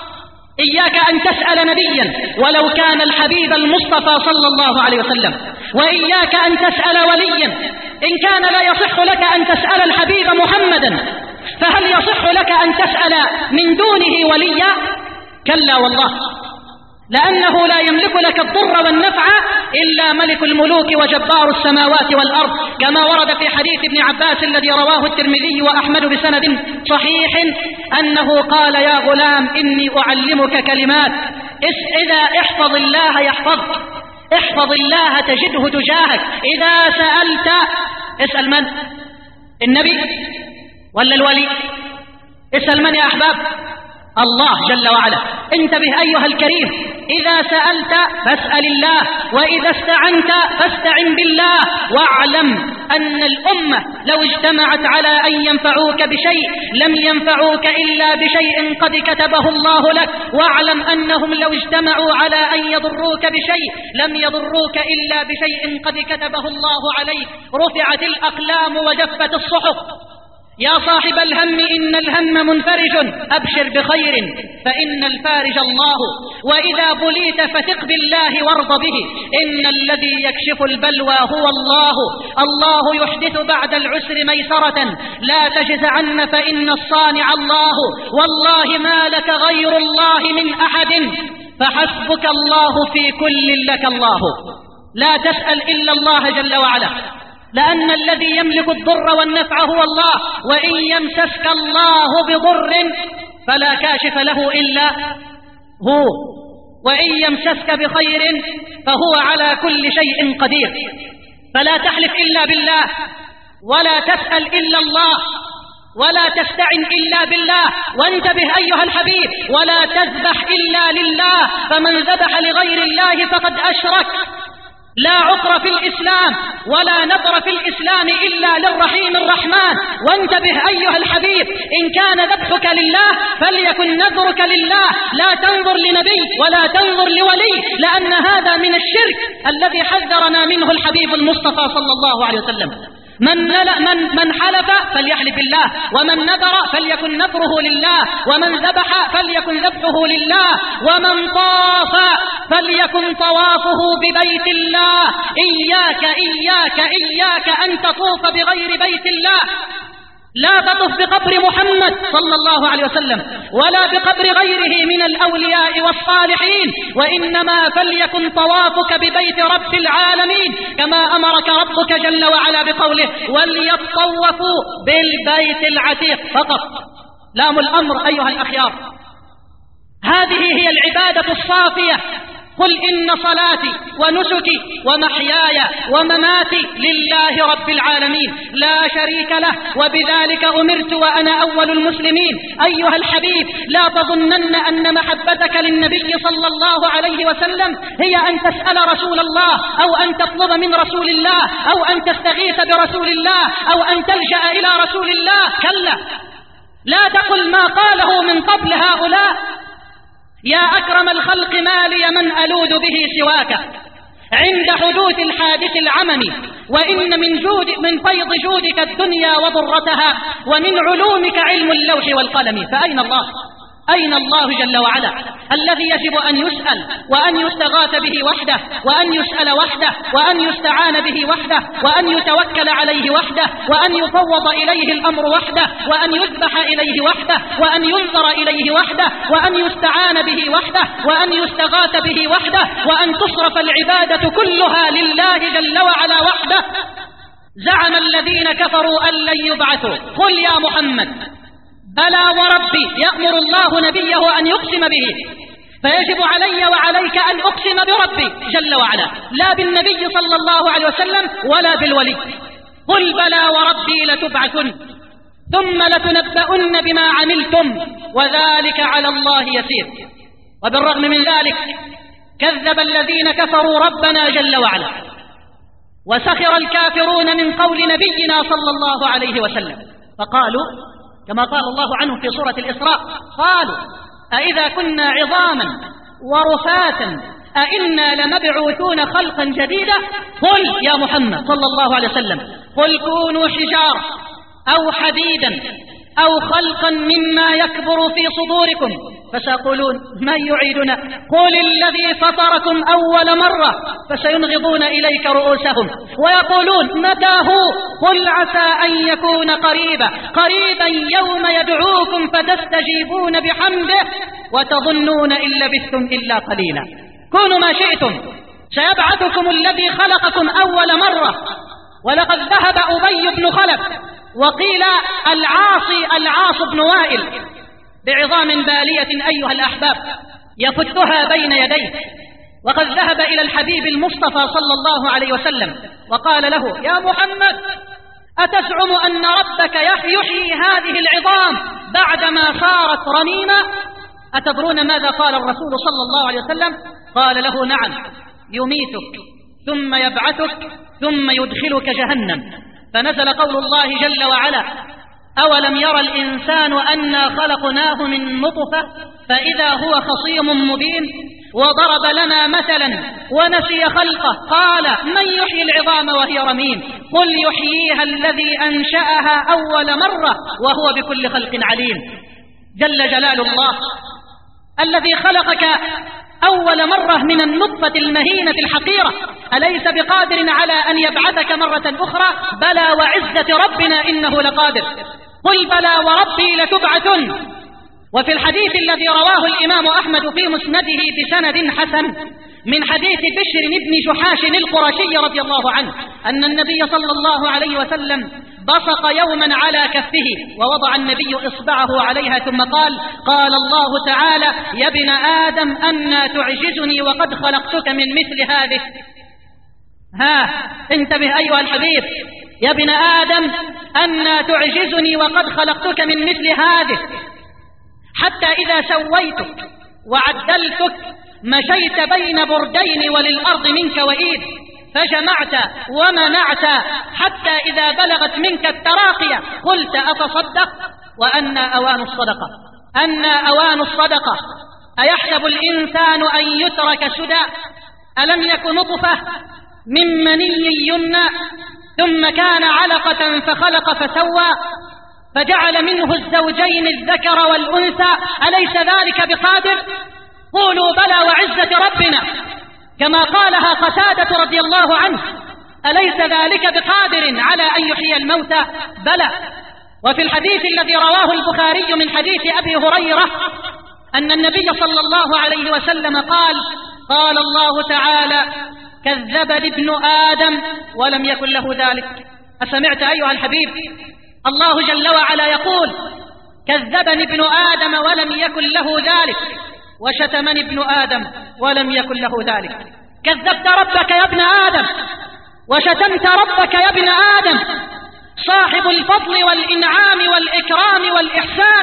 إياك أن تسأل نبيا ولو كان الحبيب المصطفى صلى الله عليه وسلم، وإياك أن تسأل وليا. إن كان لا يصح لك أن تسأل الحبيب محمدا، فهل يصح لك أن تسأل من دونه وليا؟ كلا والله، لأنه لا يملك لك الضر والنفع إلا ملك الملوك وجبار السماوات والأرض، كما ورد في حديث ابن عباس الذي رواه الترمذي وأحمد بسند صحيح أنه قال يا غلام إني أعلمك كلمات إذا احفظ الله يحفظك، احفظ الله تجده تجاهك. إذا سألت اسأل من؟ النبي ولا الولي؟ اسأل من يا أحباب؟ الله جل وعلا. انتبه أيها الكريم، إذا سألت فاسأل الله، وإذا استعنت فاستعن بالله. واعلم أن الأمة لو اجتمعت على أن ينفعوك بشيء لم ينفعوك إلا بشيء قد كتبه الله لك. واعلم أنهم لو اجتمعوا على أن يضروك بشيء لم يضروك إلا بشيء قد كتبه الله عليك. رفعت الأقلام وجفت الصحف. يا صاحب الهم إن الهم منفرج، أبشر بخير فإن الفارج الله. وإذا بليت فثق بالله وارض به، إن الذي يكشف البلوى هو الله. الله يحدث بعد العسر ميسرة، لا تجزعن فإن الصانع الله. والله ما لك غير الله من أحد، فحسبك الله في كل لك الله. لا تسأل إلا الله جل وعلا، لأن الذي يملك الضر والنفع هو الله. وإن يمسسك الله بضر فلا كاشف له إلا هو، وإن يمسسك بخير فهو على كل شيء قدير. فلا تحلف إلا بالله، ولا تسأل إلا الله، ولا تستعن إلا بالله. وانتبه أيها الحبيب، ولا تذبح إلا لله، فمن ذبح لغير الله فقد أشرك. لا عقر في الإسلام ولا نذر في الإسلام إلا للرحيم الرحمن. وانتبه أيها الحبيب، إن كان ذبحك لله فليكن نذرك لله. لا تنظر لنبي ولا تنظر لولي، لأن هذا من الشرك الذي حذرنا منه الحبيب المصطفى صلى الله عليه وسلم. من, من, من حلف فليحلف بالله، ومن نذر فليكن نذره لله، ومن ذبح فليكن ذبحه لله، ومن طاف فليكن طوافه ببيت الله. إياك إياك إياك أن تطوف بغير بيت الله. لا تطف بقبر محمد صلى الله عليه وسلم ولا بقبر غيره من الأولياء والصالحين، وإنما فليكن طوافك ببيت رب العالمين، كما أمرك ربك جل وعلا بقوله وليطوفوا بالبيت العتيق فقط. لام الأمر أيها الأخيار، هذه هي العبادة الصافية. قل إن صلاتي ونسكي ومحياي ومماتي لله رب العالمين لا شريك له وبذلك أمرت وأنا أول المسلمين. أيها الحبيب، لا تظنن أن محبتك للنبي صلى الله عليه وسلم هي أن تسأل رسول الله أو أن تطلب من رسول الله أو أن تستغيث برسول الله أو أن تلجأ إلى رسول الله. كلا، لا تقل ما قاله من قبل هؤلاء: يا أكرم الخلق ما لي من ألوذ به سواك عند حدوث الحادث العممي، وإن من جود من فيض جودك الدنيا وضرتها، ومن علومك علم اللوح والقلم. فأين الله؟ أين الله جل وعلا الذي يجب أن يسأل وأن يستغاث به وحده، وأن يسأل وحده، وأن يستعان به وحده، وأن يتوكل عليه وحده، وأن يفوض إليه الأمر وحده، وأن يذبح إليه وحده، وأن ينظر إليه وحده، وأن يستعان به وحده، وأن يستغاث به وحده، وأن تصرف العبادة كلها لله جل وعلا وحده. زعم الذين كفروا أن لن يبعثوا. قل يا محمد: بلى وربي، يأمر الله نبيه أن يقسم به، فيجب علي وعليك أن أقسم بربي جل وعلا، لا بالنبي صلى الله عليه وسلم ولا بالولي. قل بلى وربي لتبعثن ثم لتنبؤن بما عملتم وذلك على الله يسير. وبالرغم من ذلك كذب الذين كفروا ربنا جل وعلا، وسخر الكافرون من قول نبينا صلى الله عليه وسلم، فقالوا كما قال الله عنه في سورة الإسراء: قالوا أإذا كنا عظاما ورفاتا أئنا لمبعوثون خلقا جديدا. قل يا محمد صلى الله عليه وسلم: قل كونوا حجارة أو حديدا أو خلقا مما يكبر في صدوركم فسيقولون من يعيدنا قل الذي فطركم أول مرة فسينغضون إليك رؤوسهم ويقولون متى هو قل عسى أن يكون قريبا قريبا يوم يدعوكم فتستجيبون بحمده وتظنون إن لبثتم إلا قليلا. كونوا ما شئتم سيبعثكم الذي خلقكم أول مرة. ولقد ذهب أبي بن خلف وقيل العاصي العاص بن وائل بعظام بالية أيها الأحباب يفتها بين يديه، وقد ذهب إلى الحبيب المصطفى صلى الله عليه وسلم وقال له: يا محمد أتزعم أن ربك يحيي هذه العظام بعدما صارت رميما؟ أتدرون ماذا قال الرسول صلى الله عليه وسلم؟ قال له: نعم، يميتك ثم يبعثك ثم يدخلك جهنم. فنزل قول الله جل وعلا: أولم يرى الإنسان أنا خلقناه من نطفة فإذا هو خصيم مبين وضرب لنا مثلا ونسي خلقه قال من يحيي العظام وهي رميم قل يحييها الذي أنشأها أول مرة وهو بكل خلق عليم. جل جلال الله الذي خلقك أول مرة من النطفة المهينة الحقيرة أليس بقادر على أن يبعثك مرة أخرى؟ بلى وعزة ربنا إنه لقادر. قل بلى وربي لتبعثن. وفي الحديث الذي رواه الإمام أحمد في مسنده بسند حسن من حديث بشر بن جحاش القرشي رضي الله عنه أن النبي صلى الله عليه وسلم بصق يوما على كفه ووضع النبي إصبعه عليها ثم قال: قال الله تعالى: يا ابن آدم أنا تعجزني وقد خلقتك من مثل هذه. ها انتبه أيها الحبيب، يا ابن آدم أنا تعجزني وقد خلقتك من مثل هذه، حتى إذا سويتك وعدلتك مشيت بين بردين وللأرض منك وإيد، فجمعت ومنعت حتى إذا بلغت منك التراقية قلت أتصدق وأنا أوان الصدقة أنا أوان الصدقة. أيحسب الإنسان أن يترك سدى؟ ألم يك نطفة من مني يمنى ثم كان علقة فخلق فسوى فجعل منه الزوجين الذكر والأنثى أليس ذلك بقادر؟ قولوا بلى وعزة ربنا، كما قالها قتادة رضي الله عنه: أليس ذلك بقادر على أن يحيي الموتى؟ بلى. وفي الحديث الذي رواه البخاري من حديث أبي هريرة أن النبي صلى الله عليه وسلم قال: قال الله تعالى: كذبني ابن آدم ولم يكن له ذلك. أسمعت أيها الحبيب؟ الله جل وعلا يقول: كذبني ابن آدم ولم يكن له ذلك، وشتمني ابن آدم ولم يكن له ذلك. كذبت ربك يا ابن آدم وشتمت ربك يا ابن آدم، صاحب الفضل والإنعام والإكرام والإحسان.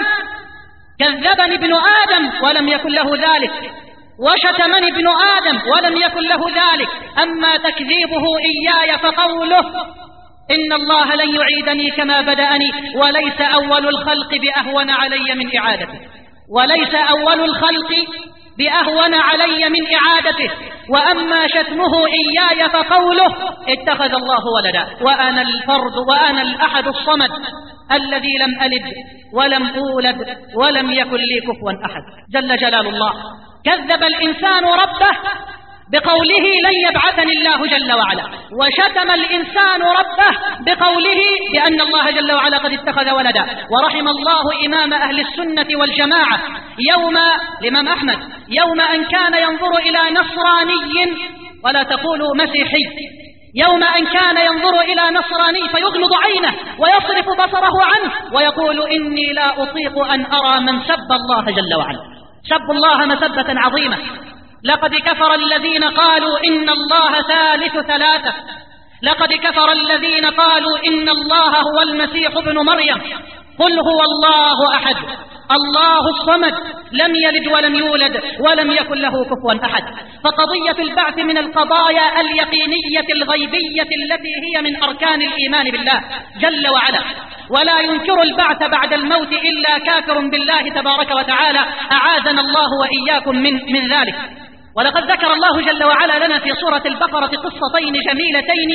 كذبني ابن آدم ولم يكن له ذلك، وشتمني ابن آدم ولم يكن له ذلك. أما تكذيبه إياي فقوله إن الله لن يعيدني كما بدأني، وليس أول الخلق بأهون علي من إعادته، وليس أول الخلق بأهون علي من إعادته. وأما شتمه إياي فقوله اتخذ الله ولدا، وأنا الفرد وأنا الأحد الصمد الذي لم ألد ولم أولد ولم يكن لي كفوا أحد جل جلال الله. كذب الإنسان ربه بقوله لن يبعثني الله جل وعلا، وشتم الإنسان ربه بقوله بأن الله جل وعلا قد اتخذ ولدا. ورحم الله إمام أهل السنة والجماعة يوم الإمام أحمد يوم أن كان ينظر إلى نصراني، ولا تقولوا مسيحي، يوم أن كان ينظر إلى نصراني فيغمض عينه ويصرف بصره عنه ويقول إني لا أطيق أن أرى من سب الله جل وعلا. سب الله مسبة عظيمة. لقد كفر الذين قالوا إن الله ثالث ثلاثة، لقد كفر الذين قالوا إن الله هو المسيح ابن مريم. قل هو الله أحد الله الصمد لم يلد ولم يولد ولم يكن له كفوا أحد. فقضية البعث من القضايا اليقينية الغيبية التي هي من أركان الإيمان بالله جل وعلا، ولا ينكر البعث بعد الموت إلا كافر بالله تبارك وتعالى، أعاذنا الله وإياكم من, من ذلك. ولقد ذكر الله جل وعلا لنا في سورة البقرة قصتين جميلتين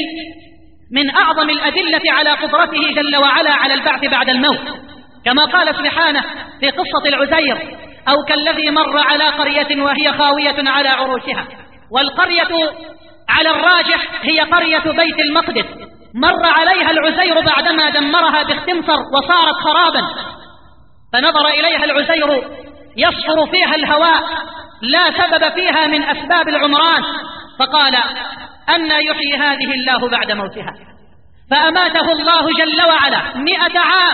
من أعظم الأدلة على قدرته جل وعلا على البعث بعد الموت، كما قال سبحانه في قصة العزير: أو كالذي مر على قرية وهي خاوية على عروشها. والقرية على الراجح هي قرية بيت المقدس، مر عليها العزير بعدما دمرها باختمصر وصارت خرابا، فنظر إليها العزير يصفر فيها الهواء لا سبب فيها من أسباب العمران، فقال: أن يحيي هذه الله بعد موتها؟ فأماته الله جل وعلا مئة عام،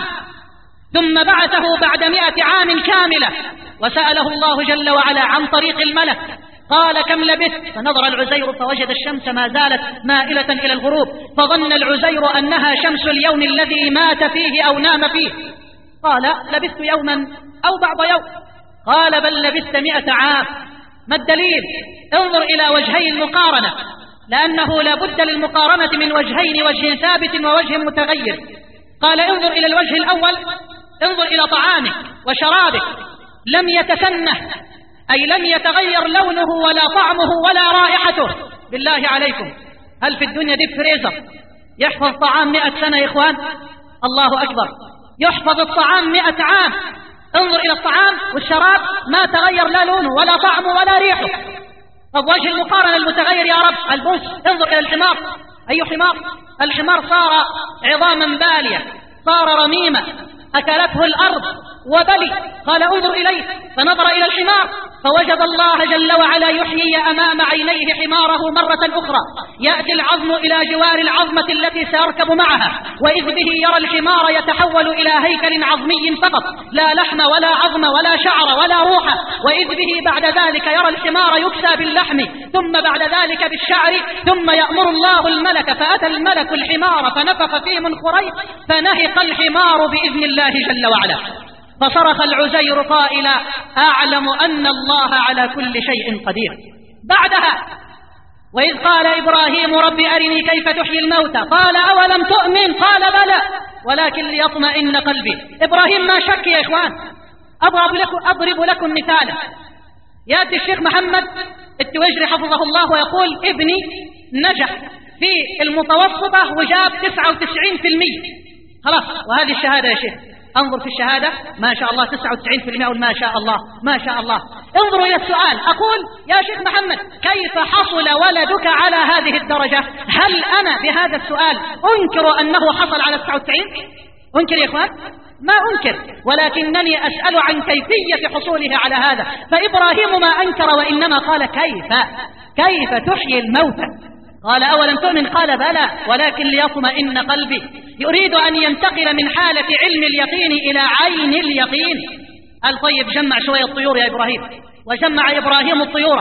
ثم بعثه بعد مئة عام كاملة، وسأله الله جل وعلا عن طريق الملك قال: كم لبثت؟ فنظر العزير فوجد الشمس ما زالت مائلة إلى الغروب، فظن العزير أنها شمس اليوم الذي مات فيه أو نام فيه. قال: لبثت يوما أو بعض يوم. قال: بل لبثت مئة عام. ما الدليل؟ انظر إلى وجهي المقارنة، لأنه لا بد للمقارنة من وجهين، وجه ثابت ووجه متغير. قال: انظر إلى الوجه الأول، انظر إلى طعامك وشرابك، لم يتسنه، أي لم يتغير لونه ولا طعمه ولا رائحته. بالله عليكم، هل في الدنيا دي فريزر يحفظ طعام مئة سنة يا إخوان؟ الله أكبر، يحفظ الطعام مئة عام. انظر إلى الطعام والشراب ما تغير لا لونه ولا طعمه ولا ريحه. طب وجه المقارنة المتغير يا رب البوس. انظر إلى الحمار. أي حمار؟ الحمار صار عظاما بالية، صار رميمة، أكلته الأرض وبلي. قال: انظر إليه، فنظر إلى الحمار فوجد الله جل وعلا يحيي أمام عينيه حماره مرة أخرى، يأتي العظم إلى جوار العظمة التي سيركب معها، وإذ به يرى الحمار يتحول إلى هيكل عظمي فقط، لا لحم ولا عظم ولا شعر ولا روح. وإذ به بعد ذلك يرى الحمار يكسى باللحم، ثم بعد ذلك بالشعر، ثم يأمر الله الملك فأتى الملك الحمار فنفخ فيه من خريق فنهق الحمار بإذن الله جل وعلا. فصرخ العزير قائلا: أعلم أن الله على كل شيء قدير. بعدها: وإذ قال إبراهيم رب أرني كيف تحيي الموتى قال: أولم تؤمن؟ قال: بلى ولكن ليطمئن قلبي. إبراهيم ما شك يا إخوان. أضرب لكم, أضرب لكم مثالا. يأتي الشيخ محمد التويجري حفظه الله ويقول: ابني نجح في المتوسطة وجاب تسعة وتسعين بالمئة. خلاص، وهذه الشهادة يا شيخ. انظر في الشهادة، ما شاء الله تسعة وتسعين بالمئة، ما شاء الله ما شاء الله. انظروا إلى السؤال. أقول: يا شيخ محمد، كيف حصل ولدك على هذه الدرجة؟ هل أنا بهذا السؤال أنكر أنه حصل على تسعة وتسعين؟ أنكر يا إخوان؟ ما أنكر، ولكنني أسأل عن كيفية حصوله على هذا. فإبراهيم ما أنكر، وإنما قال: كيف كيف تحيي الموتى؟ قال: أولم تؤمن؟ قال: بلى ولكن ليطمئن قلبي. يريد أن ينتقل من حالة علم اليقين إلى عين اليقين. قال: طيب جمع شوية الطيور يا إبراهيم. وجمع إبراهيم الطيور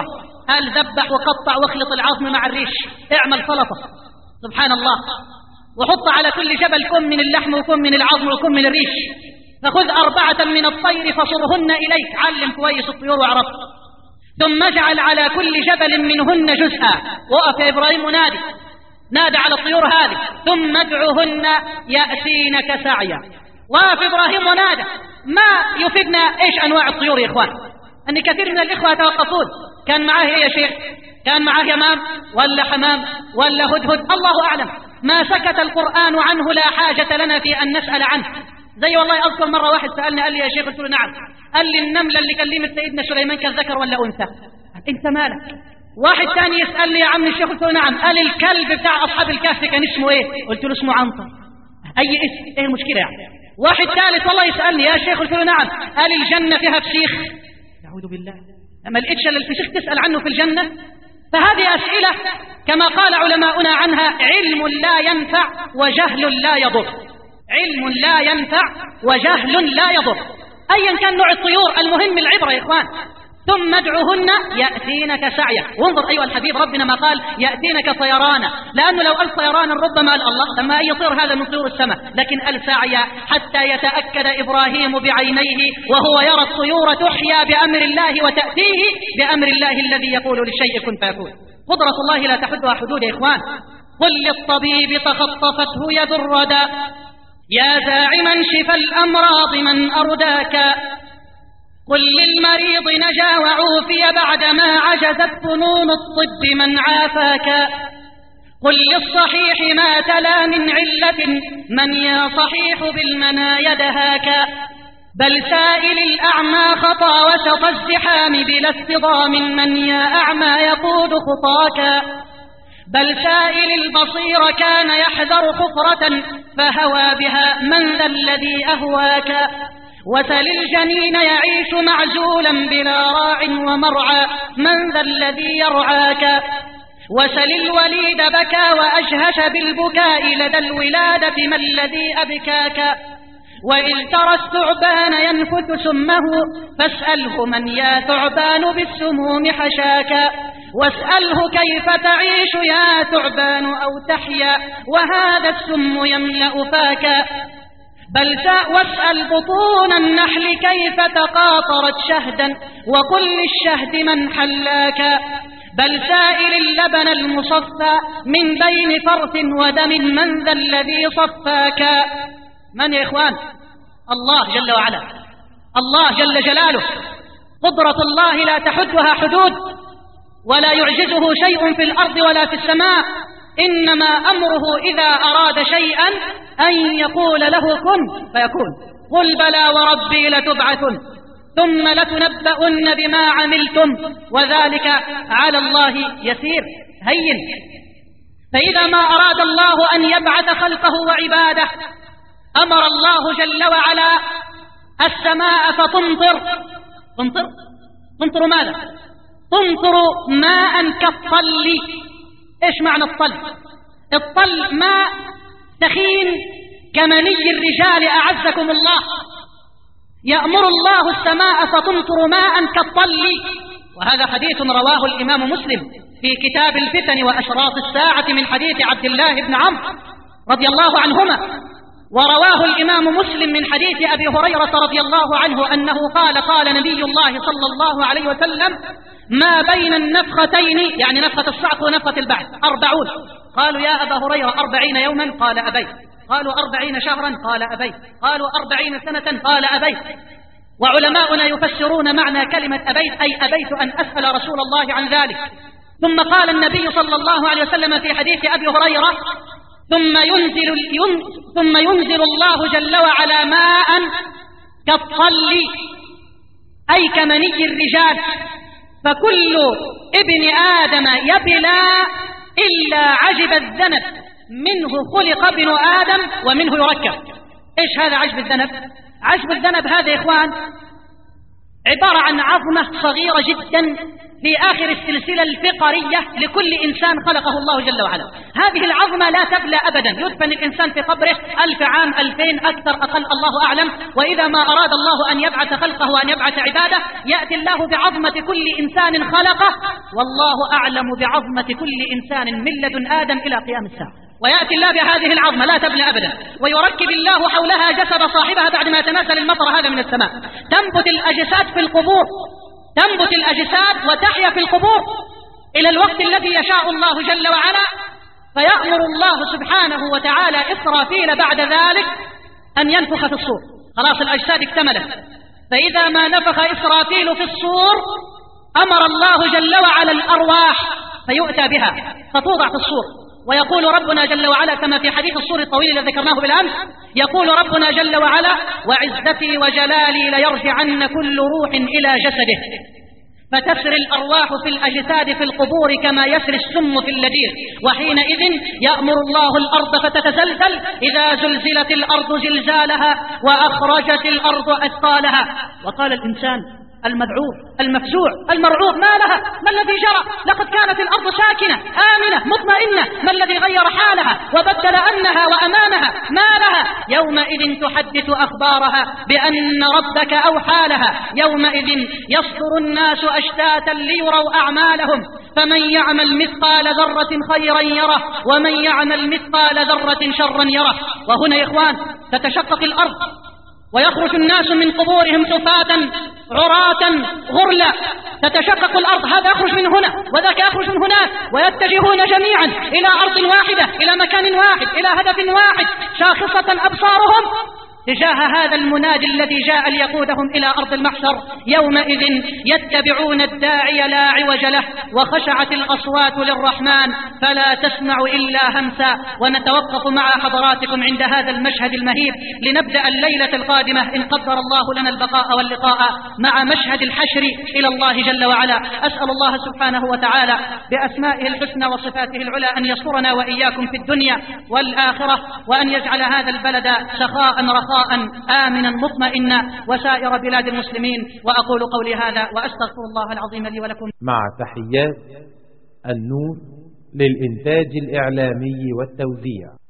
قال ذبح وقطع واخلط العظم مع الريش، اعمل سلطة. سبحان الله. وحط على كل جبل كم من اللحم وكم من العظم وكم من الريش، فخذ أربعة من الطير فصرهن إليك، علم كويس الطيور وعرف، ثم اجعل على كل جبل منهن جزءا. وقف يا إبراهيم ونادي، نادى على الطيور هذه، ثم ادعهن يأتينك سعيا. وقف إبراهيم ونادى. ما يفيدنا إيش أنواع الطيور يا إخوان؟ أن كثير من الإخوة يتوقفون، كان معاه إيه يا شيخ؟ كان معاه يمام ولا حمام ولا هدهد، الله أعلم. ما سكت القرآن عنه لا حاجة لنا في أن نسأل عنه. زي والله أذكر مرة واحد سألني قال لي يا شيخ، قلت له نعم. قال لي النملة اللي كلمت سيدنا سليمان كان ذكر ولا أنثى؟ أنت مالك؟ واحد ثاني يسألني يا عم الشيخ، قلت له نعم. قال الكلب بتاع أصحاب الكهف كان اسمه إيه؟ قلت له اسمه عنتر. أي اسم؟ إيه المشكلة يعني؟ واحد ثالث والله يسألني يا شيخ، قلت له نعم. قال الجنة فيها فسيخ. أعوذ بالله، ما لقيتش الا الفسيخ تسأل عنه في الجنة؟ فهذه أسئلة كما قال علماؤنا عنها: علم لا ينفع وجهل لا يضر. علم لا ينفع وجهل لا يضر، أيا كان نوع الطيور، المهم العبرة يا إخوان. ثم ادعوهن يأتينك سعيا. وانظر أيها الحبيب، ربنا ما قال يأتينك طيرانا، لأنه لو قال طيرانا ربما قال الله لما أي طير هذا من طيور السماء، لكن قال سعيا حتى يتأكد إبراهيم بعينيه وهو يرى الطيور تحيا بأمر الله وتأتيه بأمر الله الذي يقول للشيء كن فيكون. قدرة الله لا تحدها حدود يا إخوان. قل للطبيب تخطفته يد الردى، يا زاعما شفى الأمراض من أرداك. قل للمريض نجا وعوفي بعدما عجزت فنون الطب من عافاك. قل للصحيح ما تلا من علة، من يا صحيح بالمنايا دهاك. بل سائل الأعمى خطى وسط الزحام بلا اصطدام، من يا أعمى يقود خطاك. بل سائل البصير كان يحذر حفرة فهوى بها، من ذا الذي أهواك. وسل الجنين يعيش معزولا بلا راع ومرعى، من ذا الذي يرعاك. وسل الوليد بكى وأجهش بالبكاء لدى الولادة، ما الذي أبكاك. وإذ ترى الثعبان ينفث سمه، فاسأله من يا ثعبان بالسموم حشاك. واسأله كيف تعيش يا ثعبان أو تحيا، وهذا السم يملأ فاك. بل واسأل بطون النحل كيف تقاطرت شهدا، وقل للشهد من حلاك. بل سائل اللبن المصفى من بين فرث ودم، من ذا الذي صفاك. من يا إخوان؟ الله جل وعلا، الله جل جلاله. قدرة الله لا تحدها حدود، ولا يعجزه شيء في الأرض ولا في السماء، إنما أمره إذا أراد شيئا أن يقول له كن فيكون. قل بلى وربي لتبعثن ثم لتنبؤن بما عملتم، وذلك على الله يسير هين. فإذا ما أراد الله أن يبعث خلقه وعباده، أمر الله جل وعلا السماء فتمطر. تمطر تمطر ماذا؟ تمطر ماء كالطل. إيش معنى الطل؟ الطل ماء سخين كمني الرجال أعزكم الله. يأمر الله السماء فتمطر ماء كالطل. وهذا حديث رواه الإمام مسلم في كتاب الفتن وأشراط الساعة من حديث عبد الله بن عمرو رضي الله عنهما. ورواه الإمام مسلم من حديث أبي هريرة رضي الله عنه أنه قال قال نبي الله صلى الله عليه وسلم: ما بين النفختين، يعني نفخة الصعق ونفخة البعث، أربعون. قالوا يا أبا هريرة أربعين يوما؟ قال أبيت. قالوا أربعين شهرا؟ قال أبيت. قالوا أربعين سنة؟ قال أبيت. وعلماؤنا يفسرون معنى كلمة أبيت أي أبيت أن أسأل رسول الله عن ذلك. ثم قال النبي صلى الله عليه وسلم في حديث أبي هريرة: ثم ينزل, ين ثم ينزل الله جل وعلا ماء كالطل أي كمني الرجال، فكل ابن آدم يبلى إلا عجب الذنب، منه خلق ابن آدم ومنه يركب. إيش هذا عجب الذنب؟ عجب الذنب هذا يا إخوان عبارة عن عظمة صغيرة جدا في آخر السلسلة الفقرية لكل إنسان خلقه الله جل وعلا. هذه العظمة لا تبلى أبدا، يدفن الإنسان في قبره ألف عام ألفين أكثر أقل الله أعلم، وإذا ما أراد الله أن يبعث خلقه وأن يبعث عباده يأتي الله بعظمة كل إنسان خلقه، والله أعلم بعظمة كل إنسان من لدن آدم إلى قيام الساعة. ويأتي الله بهذه العظمة لا تبلى أبدا، ويركب الله حولها جسد صاحبها بعد ما يتنازل المطر هذا من السماء. تنبت الأجساد في القبور، تنبت الأجساد وتحيا في القبور إلى الوقت الذي يشاء الله جل وعلا، فيأمر الله سبحانه وتعالى إسرافيل بعد ذلك أن ينفخ في الصور. خلاص الأجساد اكتملت، فإذا ما نفخ إسرافيل في الصور أمر الله جل وعلا الأرواح فيؤتى بها فتوضع في الصور، ويقول ربنا جل وعلا كما في حديث الصور الطويل الذي ذكرناه بالأمس، يقول ربنا جل وعلا: وعزتي وجلالي ليرجعن كل روح إلى جسده، فتسري الأرواح في الأجساد في القبور كما يسري السم في اللجير، وحينئذ يأمر الله الأرض فتتزلزل إذا زلزلت الأرض زلزالها وأخرجت الأرض أثقالها. وقال الإنسان المذعور المفزوع المرعوب: ما لها؟ ما الذي جرى؟ لقد كانت الأرض ساكنة آمنة مطمئنة، ما الذي غير حالها وبدل أمنها وأمانها؟ ما لها؟ يومئذ تحدث أخبارها بأن ربك أوحى لها، يومئذ يصدر الناس أشتاتا ليروا أعمالهم، فمن يعمل مثقال ذرة خيرا يره ومن يعمل مثقال ذرة شرا يره. وهنا يا إخوان تتشقق الأرض ويخرج الناس من قبورهم حفاة عراة غرلا، تتشقق الأرض، هذا يخرج من هنا وذاك يخرج من هناك، ويتجهون جميعا إلى أرض واحدة، إلى مكان واحد، إلى هدف واحد، شاخصة أبصارهم تجاه هذا المنادي الذي جاء ليقودهم إلى أرض المحشر. يومئذ يتبعون الداعي لا عوج له، وخشعت الأصوات للرحمن فلا تسمع إلا همسا. ونتوقف مع حضراتكم عند هذا المشهد المهيب لنبدأ الليلة القادمة إن قدر الله لنا البقاء واللقاء مع مشهد الحشر إلى الله جل وعلا. أسأل الله سبحانه وتعالى بأسمائه الحسنى وصفاته العلى أن يسترنا وإياكم في الدنيا والآخرة، وأن يجعل هذا البلد سخاء رخاء آمنا مطمئنا وسائر بلاد المسلمين. وأقول قولي هذا وأستغفر الله العظيم لي ولكم. مع تحيات النور للإنتاج الإعلامي والتوزيع.